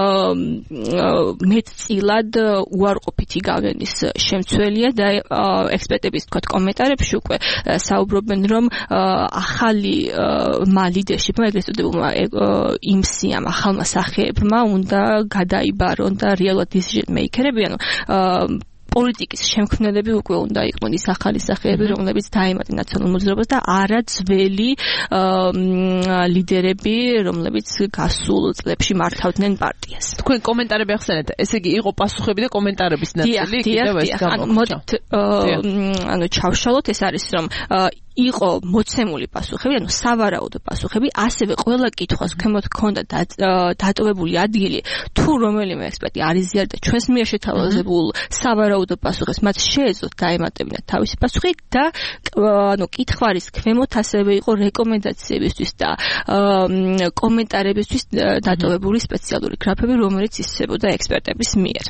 Speaker 5: მეტწილად უარყოფითი გავლენის შემცველია და ექსპერტების თქვათ კომენტარებში უკვე საუბრობენ, რომ ახალი ლიდერშიპმა, ეგრეთ წოდებულმა იმსიამ, ახალმა სახეებმა უნდა გადაიბარონ და რეალურად decision maker-ები, ანუ პოლიტიკის შემქმნელები უკვე უნდა იყვნენ ის ახალი სახეები, რომლებიც დაემატნენ ნაციონალურ მოძრაობას და არა ძველი ლიდერები, რომლებიც გასულ წლებში მართავდნენ პარტიას.
Speaker 3: თქვენ კომენტარები ახსენეთ, ესე იგი იყო პასუხები და კომენტარების ნაწილი კიდევ ეს
Speaker 5: გამოვიდა. ანუ ჩავშალოთ, ეს არის რომ იყო მოცემული პასუხები, ანუ სავარაუდო პასუხები, ასევე ყველა კითხვას ქვემოთ ჰქონდა დატოვებული ადგილი, თუ რომელიმე ექსპერტი არ იზიარდა ჩვენს მიერ შეთავაზებულ სავარაუდო პასუხებს, მათ შეეძლოთ დაემატებინათ თავისი პასუხი და ანუ კითხვარის ქვემოთ ასევე იყო რეკომენდაციებისთვის და კომენტარებისთვის დატოვებული სპეციალური გრაფები, რომელიც ისწრებოდა ექსპერტების მიერ.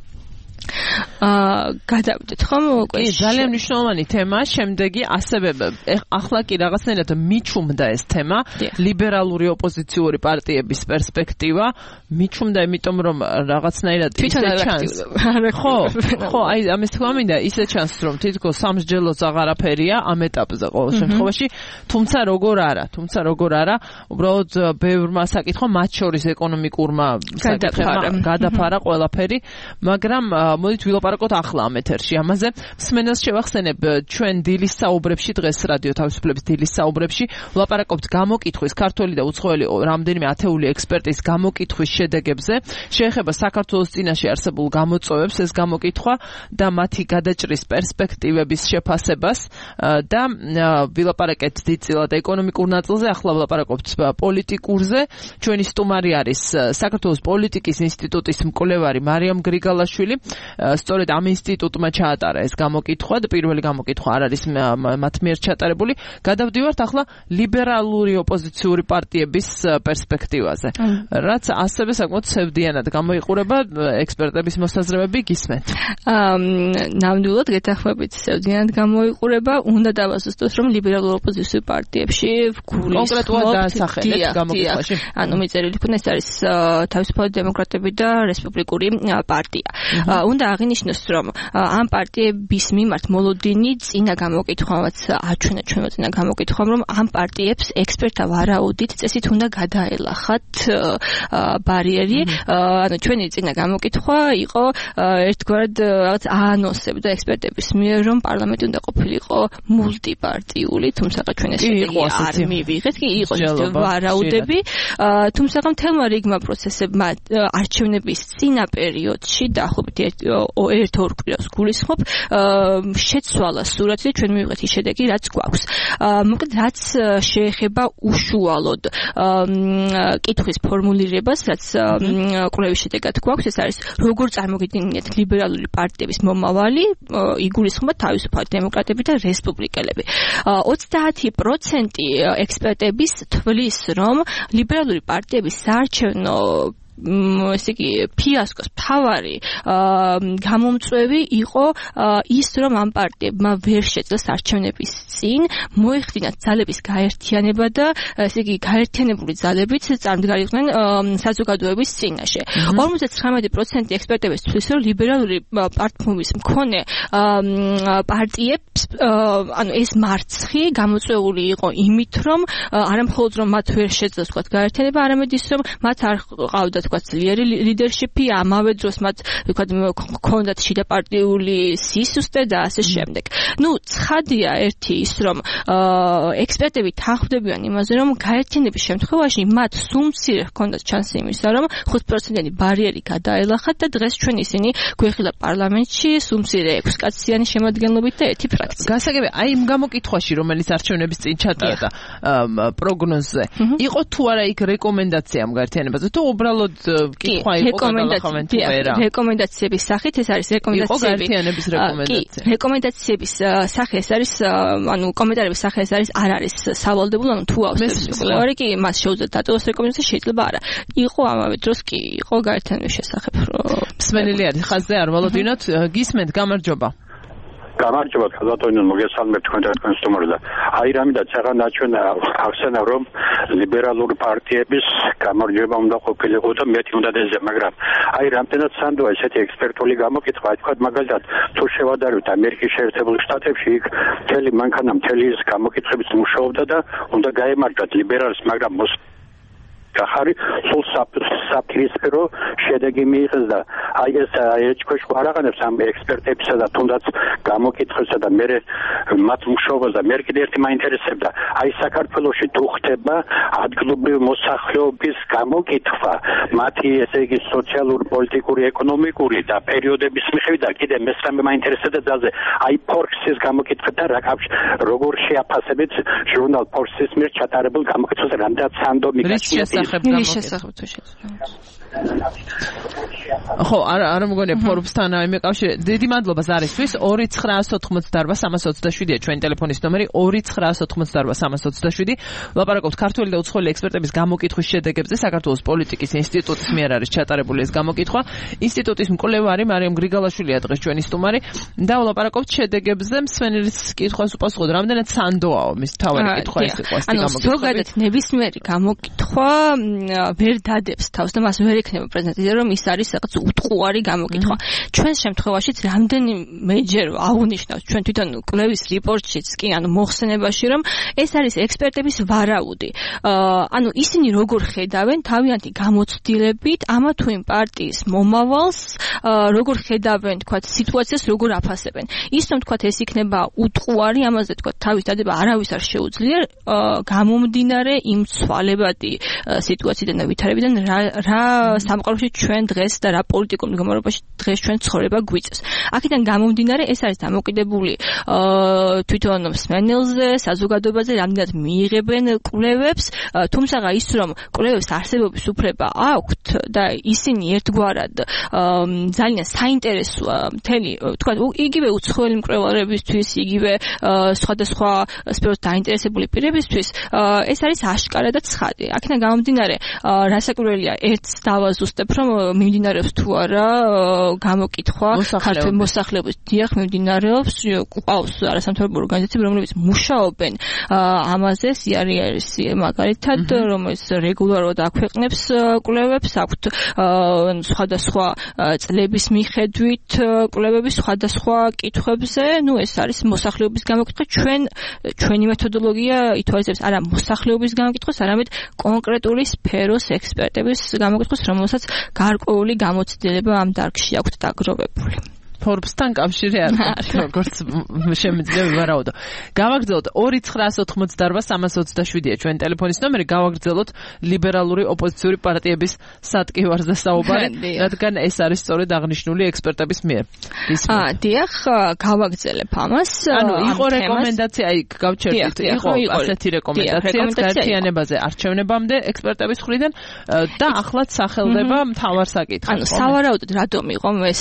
Speaker 5: გადავიდეთ ხომ უკვე
Speaker 3: ძალიან მნიშვნელოვანი თემა. შემდეგი ასევე ახლა კი რაღაცნაირად მიჩუმდა ეს თემა, ლიბერალური ოპოზიციური პარტიების პერსპექტივა მიჩუმდა, იმიტომ რომ რაღაცნაირად ისე ჩანს. ხო, აი ამის თქმა მინდა, ისე ჩანს რომ თითქოს სამსჯელოც აღარაფერია ამ ეტაპზე ყოველ შემთხვევაში, თუმცა როგორ არა, უბრალოდ ბევრმა საკითხმა, მათ შორის ეკონომიკურმა საკითხებმა გადაფარა ყველაფერი, მაგრამ მოდით ვილაპარაკოთ ვილაპარაკოთ ახლა ამ ეთერში ამაზე. მსმენელს შევახსენებ, ჩვენ დილის საუბრებში დღეს რადიო თავისუფლების დილის საუბრებში ვლაპარაკობთ გამოკითხვის ქართველი და უცხოელი რამდენიმე ათეული ექსპერტის გამოკითხვის შედეგებზე. შეეხება საქართველოს წინაშე არსებულ გამოწვევებს ეს გამოკითხვა და მათი გადაჭრის პერსპექტივების შეფასებას და ვილაპარაკეთ დიდწილად ეკონომიკურ ნაწილზე, ახლა ვლაპარაკობთ პოლიტიკურზე. ჩვენი სტუმარი არის საქართველოს პოლიტიკის ინსტიტუტის მკვლევარი მარიამ გრიგალაშვილი. სწორედ ამ ინსტიტუტმა ჩაატარა ეს გამოკითხვა და პირველი გამოკითხვა არ არის მათ მიერ ჩატარებული. გადავდივართ ახლა ლიბერალური ოპოზიციური პარტიების პერსპექტივაზე. რაც ასევე საკმაოდ ცევდიანად გამოიყურება, ექსპერტების მოსაზრებები გისმენთ.
Speaker 5: ნამდვილად გეთანხმებით, ცევდიანად გამოიყურება. უნდა დავასუსტოთ, რომ ლიბერალურ ოპოზიციურ პარტიებში
Speaker 3: კონკრეტულად დაასახელეთ გამოკითხვაში.
Speaker 5: მიწერილი იქნა ეს არის თავისუფალი დემოკრატები და რესპუბლიკური პარტია. უნდა აღინიშნოს, რომ ამ პარტიების მიმართ მოლოდინი წინა გამოკითხვამაც აჩვენა ჩვენო წინა გამოკითხვამ, რომ ამ პარტიებს ექსპერტთა ვარაუდით წესით უნდა გადაელახათ ბარიერი. ანუ ჩვენი წინა გამოკითხვა იყო ერთგვარად რაღაც აანონსებდა ექსპერტების მიერ, რომ პარლამენტი უნდა ყოფილიყო მულტიპარტიული, თუმცა ჩვენ ეს არ მივიღეთ, კი იყო ვარაუდები, თუმცა მთელმა რიგმა პროცესებმა არჩევნების წინა პერიოდში დაახლოებით ერთ-ორ კვირას გულისხმობ შეცვალა სურათი და ჩვენ მივიღეთ ის შედეგი, რაც გვაქვს. მოკლედ რაც შეეხება უშუალოდ კითხვის ფორმულირებას, რაც კვლევის შედეგად გვაქვს, ეს არის როგორ წარმოგიდგენიათ ლიბერალური პარტიების მომავალი, იგულისხმება თავისუფალი დემოკრატები და რესპუბლიკელები. 30% ექსპერტების თვლის, რომ ლიბერალური პარტიების საარჩევნო ესე იგი ფიასკოს მთავარი გამომწვევი იყო ის, რომ ამ პარტიებმა ვერ შეძლეს არჩევნების წინ მოიხდინათ ძალების გაერთიანება და ესე იგი გაერთიანებული ძალებით წარმდგარიყვნენ საზოგადოების წინაშე. 59% ექსპერტების თვლის, რომ ლიბერალური პარტიის მქონე პარტიებს ანუ ეს მარცხი გამოწვეული იყო იმით, რომ არამხოლოდ რომ მათ ვერ შეძლეს თქვა გაერთიანება, არამედ ის, რომ მათ არ ყავდათ თქვა ძლიერი ლიდერშიპი, ამავე დროს მათ თქვა ჰქონდათ შიდაპარტიული სისუსტე და ასე შემდეგ. ნუ ცხადია ერთი ის, რომ ექსპერტები თანხმდებიან იმაზე, რომ გაერთიანების შემთხვევაში მათ სუმცირე ჰქონდათ შანსი იმისა, რომ 5%-იანი ბარიერი გადაელახათ და დღეს ჩვენ ისინი გვეხილა პარლამენტში სუმცირე 6 კაციანი შემადგენლობით და ერთი ფრაქცია.
Speaker 3: გასაგებია, აი იმ გამოკითხვაში, რომელიც არჩევნების წინ ჩატარდა პროგნოზზე, იყო თუ არა იქ რეკომენდაცია ამ გაერთიანებაზე, თუ უბრალოდ კითხვა იყო გადალახავენ თუ არა.
Speaker 5: რეკომენდაციების სახით ეს არის რეკომენდაციები.
Speaker 3: იყო გაერთიანების რეკომენდაცია.
Speaker 5: რეკომენდაციების სახე ეს არის, ანუ კომენტარების სახე ეს არის, არ არის სავალდებულო, ანუ თუ ავსებს. მეორე კი მას შეუძლია დატოვოს რეკომენდაცია, შეიძლება არა. იყო ამავე დროს კი იყო გაერთიანების შესახებ.
Speaker 3: მსმენელი არის ხაზზე არ ვალოდინოთ, გისმენთ, გამარჯობა.
Speaker 8: გამარჯობა, ხალხო, მოგესალმებით თქვენ და თქვენ სტუმარს და აი რამიდან ცაღან აჩვენა ახსენა, რომ ლიბერალური პარტიების გამარჯვება უნდა ყოფილიყო და მეტი უნდა დეზე, მაგრამ აი რამდენად სანდოა ესეთი ექსპერტული გამოკითხვა, თქვა მაგალითად თუ შევადარებთ ამერიკის შეერთებულ შტატებში, იქ მთელი მანქანა მთელი ის გამოკითხების მუშაობდა და უნდა გაემარჯვათ ლიბერალს, მაგრამ ხარი სულ საფრთხისფერო შედეგი მიიღეს და აი ეს ეჭქვეშ ყარაღანებს ამ ექსპერტებსა და თუნდაც გამოკითხვებსა და მე მათ მუშაობას და მე კიდე ერთი მაინტერესებდა აი საქართველოში თუ ხდება ადგილობრივი მოსახლეობის გამოკითხვა მათი ესე იგი სოციალური, პოლიტიკური, ეკონომიკური და პერიოდების მიხედვით და კიდე მესამე მაინტერესებდა ძალზე აი ფორქსის გამოკითხვებთან რა კავშირი როგორ შეაფასებით ჟურნალ ფორქსის მიერ ჩატარებულ გამოკითხვას რამდენად სანდო მიგაჩნია
Speaker 3: ხო, არ მგონია ფორბსთან მეკავშირე. დიდი მადლობა ზარისთვის. 2988327-ია ჩვენი ტელეფონის ნომერი 2988327. ლაპარაკობთ ქართველი და უცხოელი ექსპერტების გამოკითხვის შედეგებზე. საქართველოს პოლიტიკის ინსტიტუტის მიერ არის ჩატარებული ეს გამოკითხვა. ინსტიტუტის მკვლევარი მარიამ გრიგალაშვილია დღეს ჩვენი სტუმარი და ლაპარაკობთ შედეგებზე. მსმენელის კითხვას უპასუხოთ, რამდენად სანდოაო მის თავი კითხვა ეს იყო ეს გამოკითხვა.
Speaker 5: ზოგადად ნებისმიერი გამოკითხვა ვერ დადებს თავს და მას ვერ ექნება პრეზენტაცია, რომ ის არის რაღაც უტყუარი გამოკითხვა. ჩვენს შემთხვევაშიც რამდენიმეჯერ აღუნიშნავს ჩვენ თვითონ კვლევის რიპორტშიც კი მოხსენებაში რომ ეს არის ექსპერტების ვარაუდი. ანუ ისინი როგორ ხედავენ თავიანთი გამოცდილებით ამა თუ იმ პარტიის მომავალს, როგორ ხედავენ თქვა სიტუაციას, როგორ აფასებენ. ის რომ თქვა ეს იქნება უტყუარი, ამაზე თქვა თავის დადება არავის არ შეუძლია გამომდინარე იმ ცვალებადი სიტუაციიდან და ვითარებიდან რა სამყაროში ჩვენ დღეს და რა პოლიტიკურ მდგომარეობაში დღეს ჩვენ ცხოვრება გვიწევს. აქედან გამომდინარე ეს არის დამოკიდებული თვითონ მსმენელზე, საზოგადოებაზე, რამდენად მიიღებენ კვლევებს, თუმცა ის რომ კვლევებს არსებობის უფლება აქვთ და ისინი ერთგვარად ძალიან საინტერესოა მთელი თქვა იგივე უცხოელი მკვლევარებისთვის, იგივე სხვადასხვა სფეროს დაინტერესებული პირებისთვის ეს არის აშკარა და ცხადი. აქედან გამომდინარე რასაკვირველია ერთს დავაზუსტებ რომ მიმდინარეობს თუ არა გამოკითხვა ქართულ მოსახლეობის დიახ მიმდინარეობს ყავს არასამთავრობო ორგანიზაციები რომლებიც მუშაობენ ამაზე სიარიერის მაგალითად რომელიც რეგულარულად აქვეყნებს კვლევებს აქვთ სხვადასხვა წლების მიხედვით კვლევების სხვადასხვა კითხვებზე ეს არის მოსახლეობის გამოკითხვა ჩვენი მეთოდოლოგია ითვალისწინებს არა მოსახლეობის გამოკითხვას არამედ კონკრეტული სფეროს ექსპერტების გამოკითხვას რომელსაც გარკვეული გამოცდილება ამ დარგში აქვთ დაგროვებული.
Speaker 3: Forbes-თან კავშირი არ აქვს, როგორც შემიძლია ვივარაუდო. გავაგრძელოთ 2988327-ია ჩვენ ტელეფონის ნომერი, გავაგრძელოთ ლიბერალური ოპოზიციური პარტიების სატკივარზე საუბარი, რადგან ეს არის სწორედ აღნიშნული ექსპერტების მიერ.
Speaker 5: დიახ, გავაგრძელებ ამას.
Speaker 3: ანუ იყო რეკომენდაცია, გავჩერდით, იყო ასეთი რეკომენდაცია გაერთიანებაზე არჩევნებამდე ექსპერტების მხრიდან და ახლაც სახელდება მთავარ საკითხს.
Speaker 5: ანუ სავარაუდოდ რატომ იყო ეს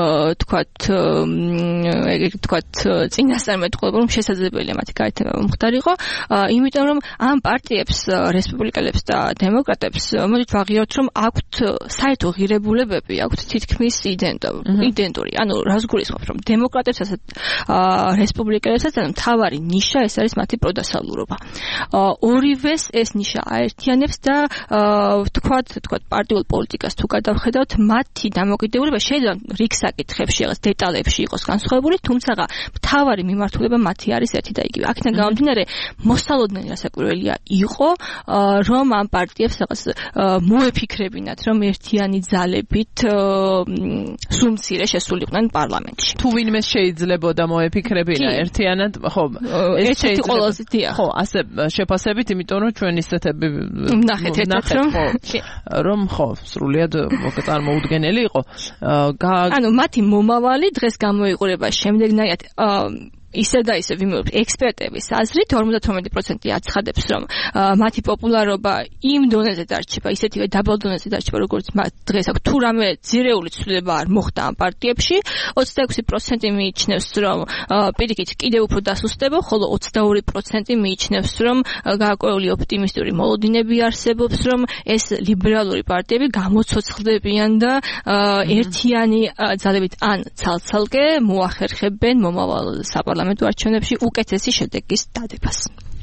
Speaker 5: თქვათ წინასწარმეტყველება რომ შესაძლებელია მათი გაერთიანება მომხდარიყო, იმიტომ რომ ამ პარტიებს, რესპუბლიკელებს და დემოკრატებს მოდით ვაღიაროთ რომ აქვთ საერთო ღირებულებები, აქვთ თითქმის იდენტური. ანუ რას გულისხმობ რომ დემოკრატებსაც რესპუბლიკელებსაც მთავარი ნიშა ეს არის მათი პროდასალურობა. ორივეს ეს ნიშა აერთიანებს და თქვათ პარტიულ პოლიტიკას თუ გადავხედავთ, მათი დამოკიდებულება შეიძლება რიგ საკითხებში დეტალებში იყოს განსხვავებული, თუმცა მთავარი მიმართულება მათი არის ერთი და იგივე. აქედან გამომდინარე, მოსალოდნელი რასაკვირველია იყო, რომ ამ პარტიებს რაღაც მოეფიქრებინათ, რომ ერთიანი ძალებით სულ მცირე შესულიყვნენ პარლამენტში.
Speaker 3: თუ ვინმე შეიძლებოდა მოეფიქრებინა ერთიანად, ხო, ეს შეიძლება. ხო, ასე შეფასებით, იმიტომ რომ ჩვენ ისეთები
Speaker 5: ნახეთ
Speaker 3: რომ ხო, სრულიად წარმოუდგენელი იყო.
Speaker 5: ანუ მათი მომავალი დღეს გამოიყურება შემდეგნაირად ისე და ისე ვიმეორებ ექსპერტების აზრით 58% აცხადებს რომ მათი პოპულარობა იმ დონეზე დარჩება, ისეთივე დაბალ დონეზე დარჩება, როგორც დღეს აქვს. თუ რამე ძირეული ცვლილება არ მოხდა ამ პარტიებში, 26% მიიჩნევს რომ პირიქით კიდევ უფრო დასუსტება, ხოლო 22% მიიჩნევს რომ გარკვეული ოპტიმისტური მოლოდინები არსებობს, რომ ეს ლიბერალური პარტიები გამოცოცხლდებიან და ერთიანი ძალებით ან ცალ-ცალკე მოახერხებენ მომავალ საპარლამენტო არჩევნებში უკეთესი შედეგის დადებას.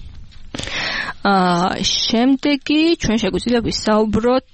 Speaker 5: შემდეგი ჩვენ შეგვიძლია ვისაუბროთ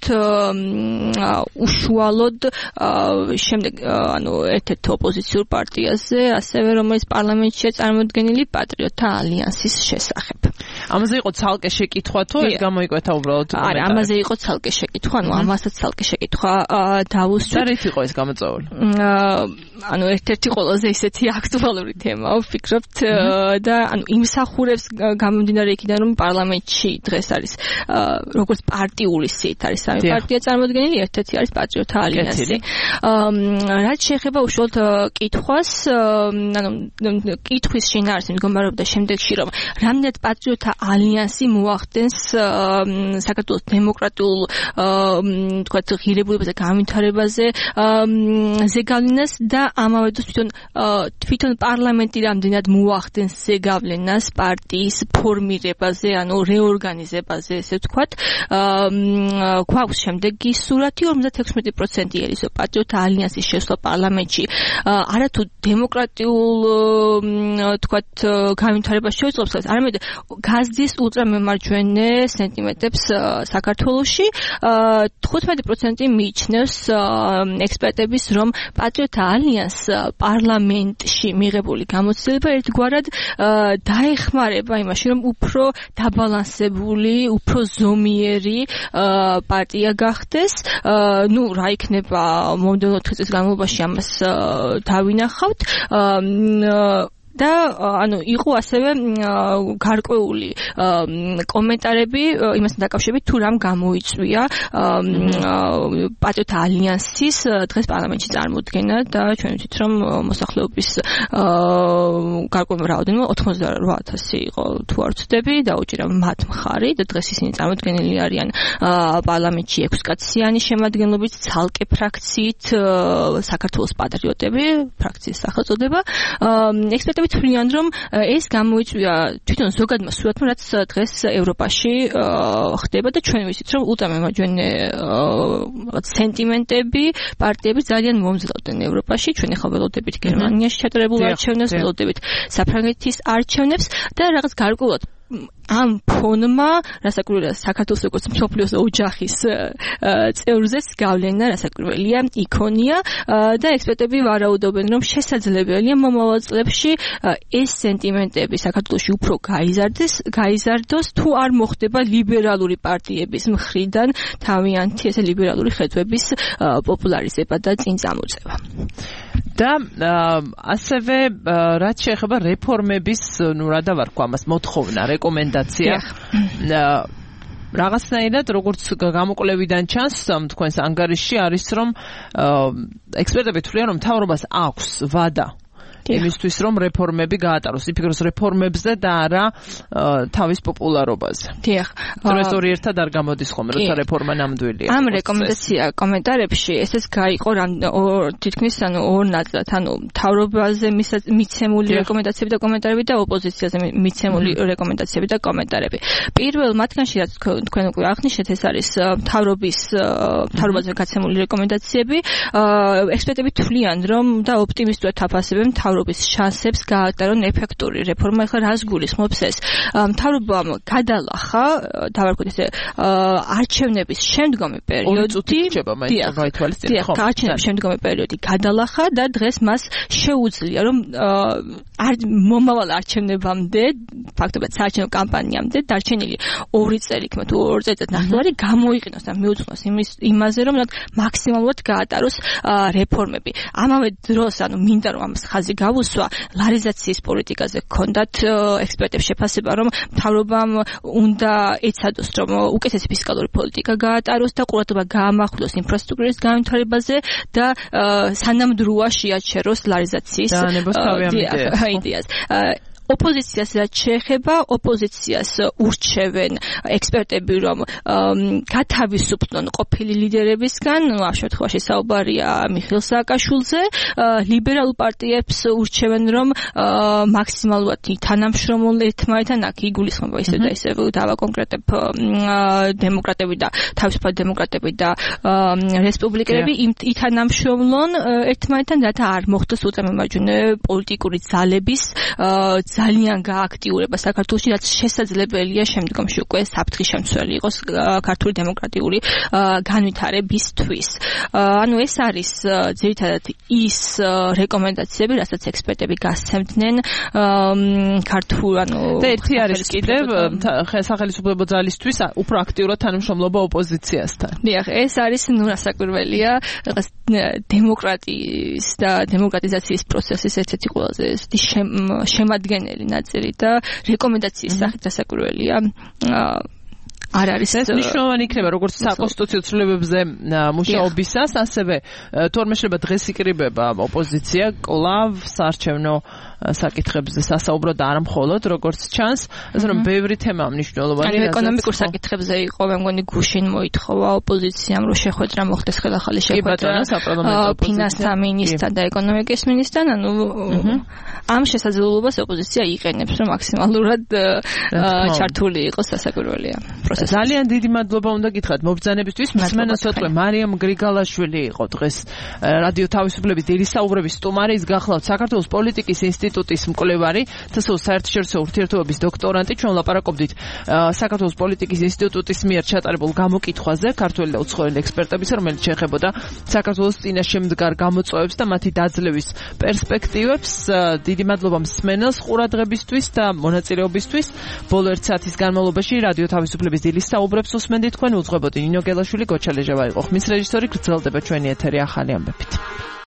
Speaker 5: უშუალოდ შემდეგ ერთ-ერთ ოპოზიციურ პარტიაზე, ასევე რომელიც პარლამენტშია წარმოდგენილი პატრიოტთა ალიანსის შესახებ.
Speaker 3: ამაზე იყო ცალკე შეკითხვა თუ ეს გამოიკვეთა უბრალოდ?
Speaker 5: არა, ამაზე იყო ცალკე შეკითხვა, ამასაც ცალკე შეკითხვა დავუსვით.
Speaker 3: რით იყო ეს გამოწვეული?
Speaker 5: ერთ-ერთი ყველაზე ისეთი აქტუალური თემაა, ვფიქრობთ და იმსახურებს გამომდინარე იქიდან რომ პარლამენტში დღეს არის როგორც პარტიული სიით არის სამი პარტია წარმოდგენილი, ერთ-ერთი არის პატრიოტთა ალიანსი. რაც შეეხება უშუალოდ კითხვას, კითხვის შინაარსი მდგომარეობდა შემდეგში, რომ რამდენად პატრიოტთა ალიანსი მოახდენს საქართველოს დემოკრატიულ თქვათ ღირებულებაზე, განვითარებაზე ზეგავლენას და ამავე დროს თვითონ პარლამენტი რამდენად მოახდენს ზეგავლენას პარტიის ფორმირებაზე, რეორგანიზებაზე, ესე ვთქვათ. გვაქვს შემდეგი სურათი, 56% ელისო პატრიოტთა ალიანსის შესვლა პარლამენტში არათუ დემოკრატიულ თქვათ განვითარებას შეუწყობს, არამედ ებრძვის ულტრამემარჯვენე სენტიმენტებს საქართველოში. 15% მიიჩნევს ექსპერტების, რომ პატრიოტთა ალიანს პარლამენტში მიღებული გამოცდილება ერთგვარად დაეხმარება იმაში, რომ უფრო დაბალანსებული, უფრო ზომიერი პარტია გახდეს. რა იქნება მომდევნო წლის განმავლობაში ამას დავინახავთ. და იყო ასევე გარკვეული კომენტარები იმასთან დაკავშირებით, თუ რამ გამოიწვია პატრიოტთა ალიანსის დღეს პარლამენტში წარმოდგენა და ჩვენ ვიცით, რომ მოსახლეობის გარკვეული რაოდენობა 88,000 იყო, თუ არ ვცდები, დაუჭირა მათ მხარი და დღეს ისინი წარმოდგენილი არიან პარლამენტში 6 კაციანი შემადგენლობით, ცალკე ფრაქციით, საქართველოს პატრიოტები, ფრაქციის სახელწოდება. ექსპერტები თვლიან, რომ ეს გამოიწვია თვითონ ზოგადმა სურათმა, რაც დღეს ევროპაში ხდება და ჩვენ ვიცით, რომ ულტრამემარჯვენე სენტიმენტები, პარტიები ძალიან მომძლავრდნენ ევროპაში. ჩვენ ახლა ველოდებით გერმანიაში ჩატარებულ არჩევნებს, ველოდებით საფრანგეთის არჩევნებს და რაღაც გარკვეულად ამ ფონმა, რასაკვირველია, საქართველოს როგორც მსოფლიოს ოჯახის წევრზეც გავლენა რასაკვირველია იქონია და ექსპერტები ვარაუდობენ, რომ შესაძლებელია მომავალ წლებში ეს სენტიმენტები საქართველოში უფრო გაიზარდოს, თუ არ მოხდება ლიბერალური პარტიების მხრიდან თავიანთი ესე ლიბერალური ხედვების პოპულარიზება და წინ წამოწევა. და ასევე რაც შეეხება რეფორმების, რა დავარქვა ამას, მოთხოვნა, რეკომენდაცია. რაღაცნაირად როგორც გამოკვლევიდან ჩანს, თქვენს ანგარიშში არის, რომ ექსპერტები თვლიან, რომ მთავრობას აქვს ვადა იმისთვის, რომ რეფორმები გაატაროს, იფიქროს რეფორმებზე და არა თავის პოპულარობაზე. დიახ.
Speaker 3: ეს ორი ერთად არ გამოდის ხოლმე, როცა რეფორმა ნამდვილია.
Speaker 5: ამ რეკომენდაცია კომენტარებში ესეც გაიყო თითქმის ორ ნაწილად, მთავრობაზე მიცემული რეკომენდაციები და კომენტარები და ოპოზიციაზე მიცემული რეკომენდაციები და კომენტარები. პირველ მათგანში, რაც თქვენ უკვე აღნიშნეთ, ეს არის მთავრობაზე გაცემული რეკომენდაციები. ექსპერტები თვლიან, რომ და ოპტიმისტურად აფასებენ მთავრობის შანსებს გაატარონ ეფექტური რეფორმა. ახლა რას გულისხმობს ეს? მთავრობამ გადალახა, დავარქვით ესე, არჩევნების შემდგომი პერიოდი. არჩევნების შემდგომი პერიოდი გადალახა და დღეს მას შეუძლია, რომ მომავალ არჩევნებამდე, ფაქტობრივად საარჩევნო კამპანიამდე დარჩენილი 2 წელი, თუ 2 წელიწად ნახევარი გამოიყენოს და მიუძღვნოს იმაზე, რომ მაქსიმალურად გაატაროს რეფორმები. ამავე დროს, მინდა რომ ამას ხაზი გავუსვა, ლარიზაციის პოლიტიკაზე ჰქონდათ ექსპერტებს შეფასება, რომ მთავრობამ უნდა ეცადოს, რომ უკეთესი ფისკალური პოლიტიკა გაატაროს და ყურადღება გაამახვილოს ინფრასტრუქტურის განვითარებაზე და სანამდროა შეაჩეროს ლარიზაციის იდეას. ოპოზიციას რაც შეეხება, ოპოზიციას ურჩევენ ექსპერტები, რომ გათავისუფლონ ყოფილი ლიდერებისგან, ამ შემთხვევაში საუბარია მიხეილ სააკაშვილზე, ლიბერალურ პარტიებს ურჩევენ, რომ მაქსიმალურად თანამშრომლობდნენ ერთმანეთთან, აქ იგულისხმება ისე და ისე დავაკონკრეტებ დემოკრატები და თავისუფალი დემოკრატები და რესპუბლიკელები ითანამშრომლონ ერთმანეთთან, რათა არ მოხდეს ულტრამემარჯვენე პოლიტიკური ძალების ძალიან გააქტიურება საქართველოში, რაც შესაძლებელია შემდგომში უკვე საფრთხის შემცველი იყოს ქართული დემოკრატიული განვითარებისთვის. ეს არის ძირითადად ის რეკომენდაციები, რასაც ექსპერტები გასცემდნენ ქართულ
Speaker 3: და ერთი არის კიდევ სახელმწიფო ძალისთვის უფრო აქტიურად თანამშრომლობა ოპოზიციასთან.
Speaker 5: დიახ, ეს არის რასაკვირველია, რაღაც დემოკრატიის და დემოკრატიზაციის პროცესის ერთ-ერთი ყველაზე შემადგენელი ნაწილი და რეკომენდაციის სახით რასაკვირველია არ არის
Speaker 3: ეს მნიშვნელოვანი იქნება როგორც საკონსტიტუციო ცვლილებებზე მუშაობისას, ასევე თორმე შეიძლება დღეს იკრიბება ოპოზიცია კლავ საარჩევნო საკითხებზე სასაუბრო და არა მხოლოდ როგორც ჩანს, ასე რომ ბევრი თემა მნიშვნელოვანი.
Speaker 5: ეკონომიკურ საკითხებზე იყო, მე მგონი გუშინ მოითხოვა ოპოზიციამ, რომ შეხვედრა მოხდეს ხელახალი შეხვედრა ფინანსთა მინისტრთან და ეკონომიკის მინისტრთან, ამ შესაძლებლობას ოპოზიცია იყენებს, რომ მაქსიმალურად ჩართული იყოს სასაკვირველია.
Speaker 3: ძალიან დიდი მადლობა უნდა გითხრათ მობრძანებისთვის. მსმენელს ოტყვე მარიამ გრიგალაშვილი იყო დღეს რადიო თავისუფლების დილის საუბრების სტუმარი. ის გახლავთ საქართველოს პოლიტიკის ინსტიტუტის ინსტიტუტის მკვლევარი, CSU საერთაშორისო ურთიერთობების დოქტორანტი. ჩვენ ლაპარაკობდით საქართველოს პოლიტიკის ინსტიტუტის მიერ ჩატარებულ გამოკითხვაზე, ქართველი და უცხოელი ექსპერტების, რომელიც შეეხებოდა საქართველოს წინაშემდგარ გამოწვევებს და მათი დაძლევის პერსპექტივებს. დიდი მადლობა მსმენელს ყურადღებისთვის და მონაწილეობისთვის. ბოლო 1 საათის განმავლობაში რადიო თავისუფლების დილის საუბრებს უსმენდით. თქვენ უძღვებოდი ნინო გელაშვილი, გოჩა ლეჟავა იყო ხმის რეჟისორი. გრძელდება ჩვენი ეთერი ახალი ამბებით.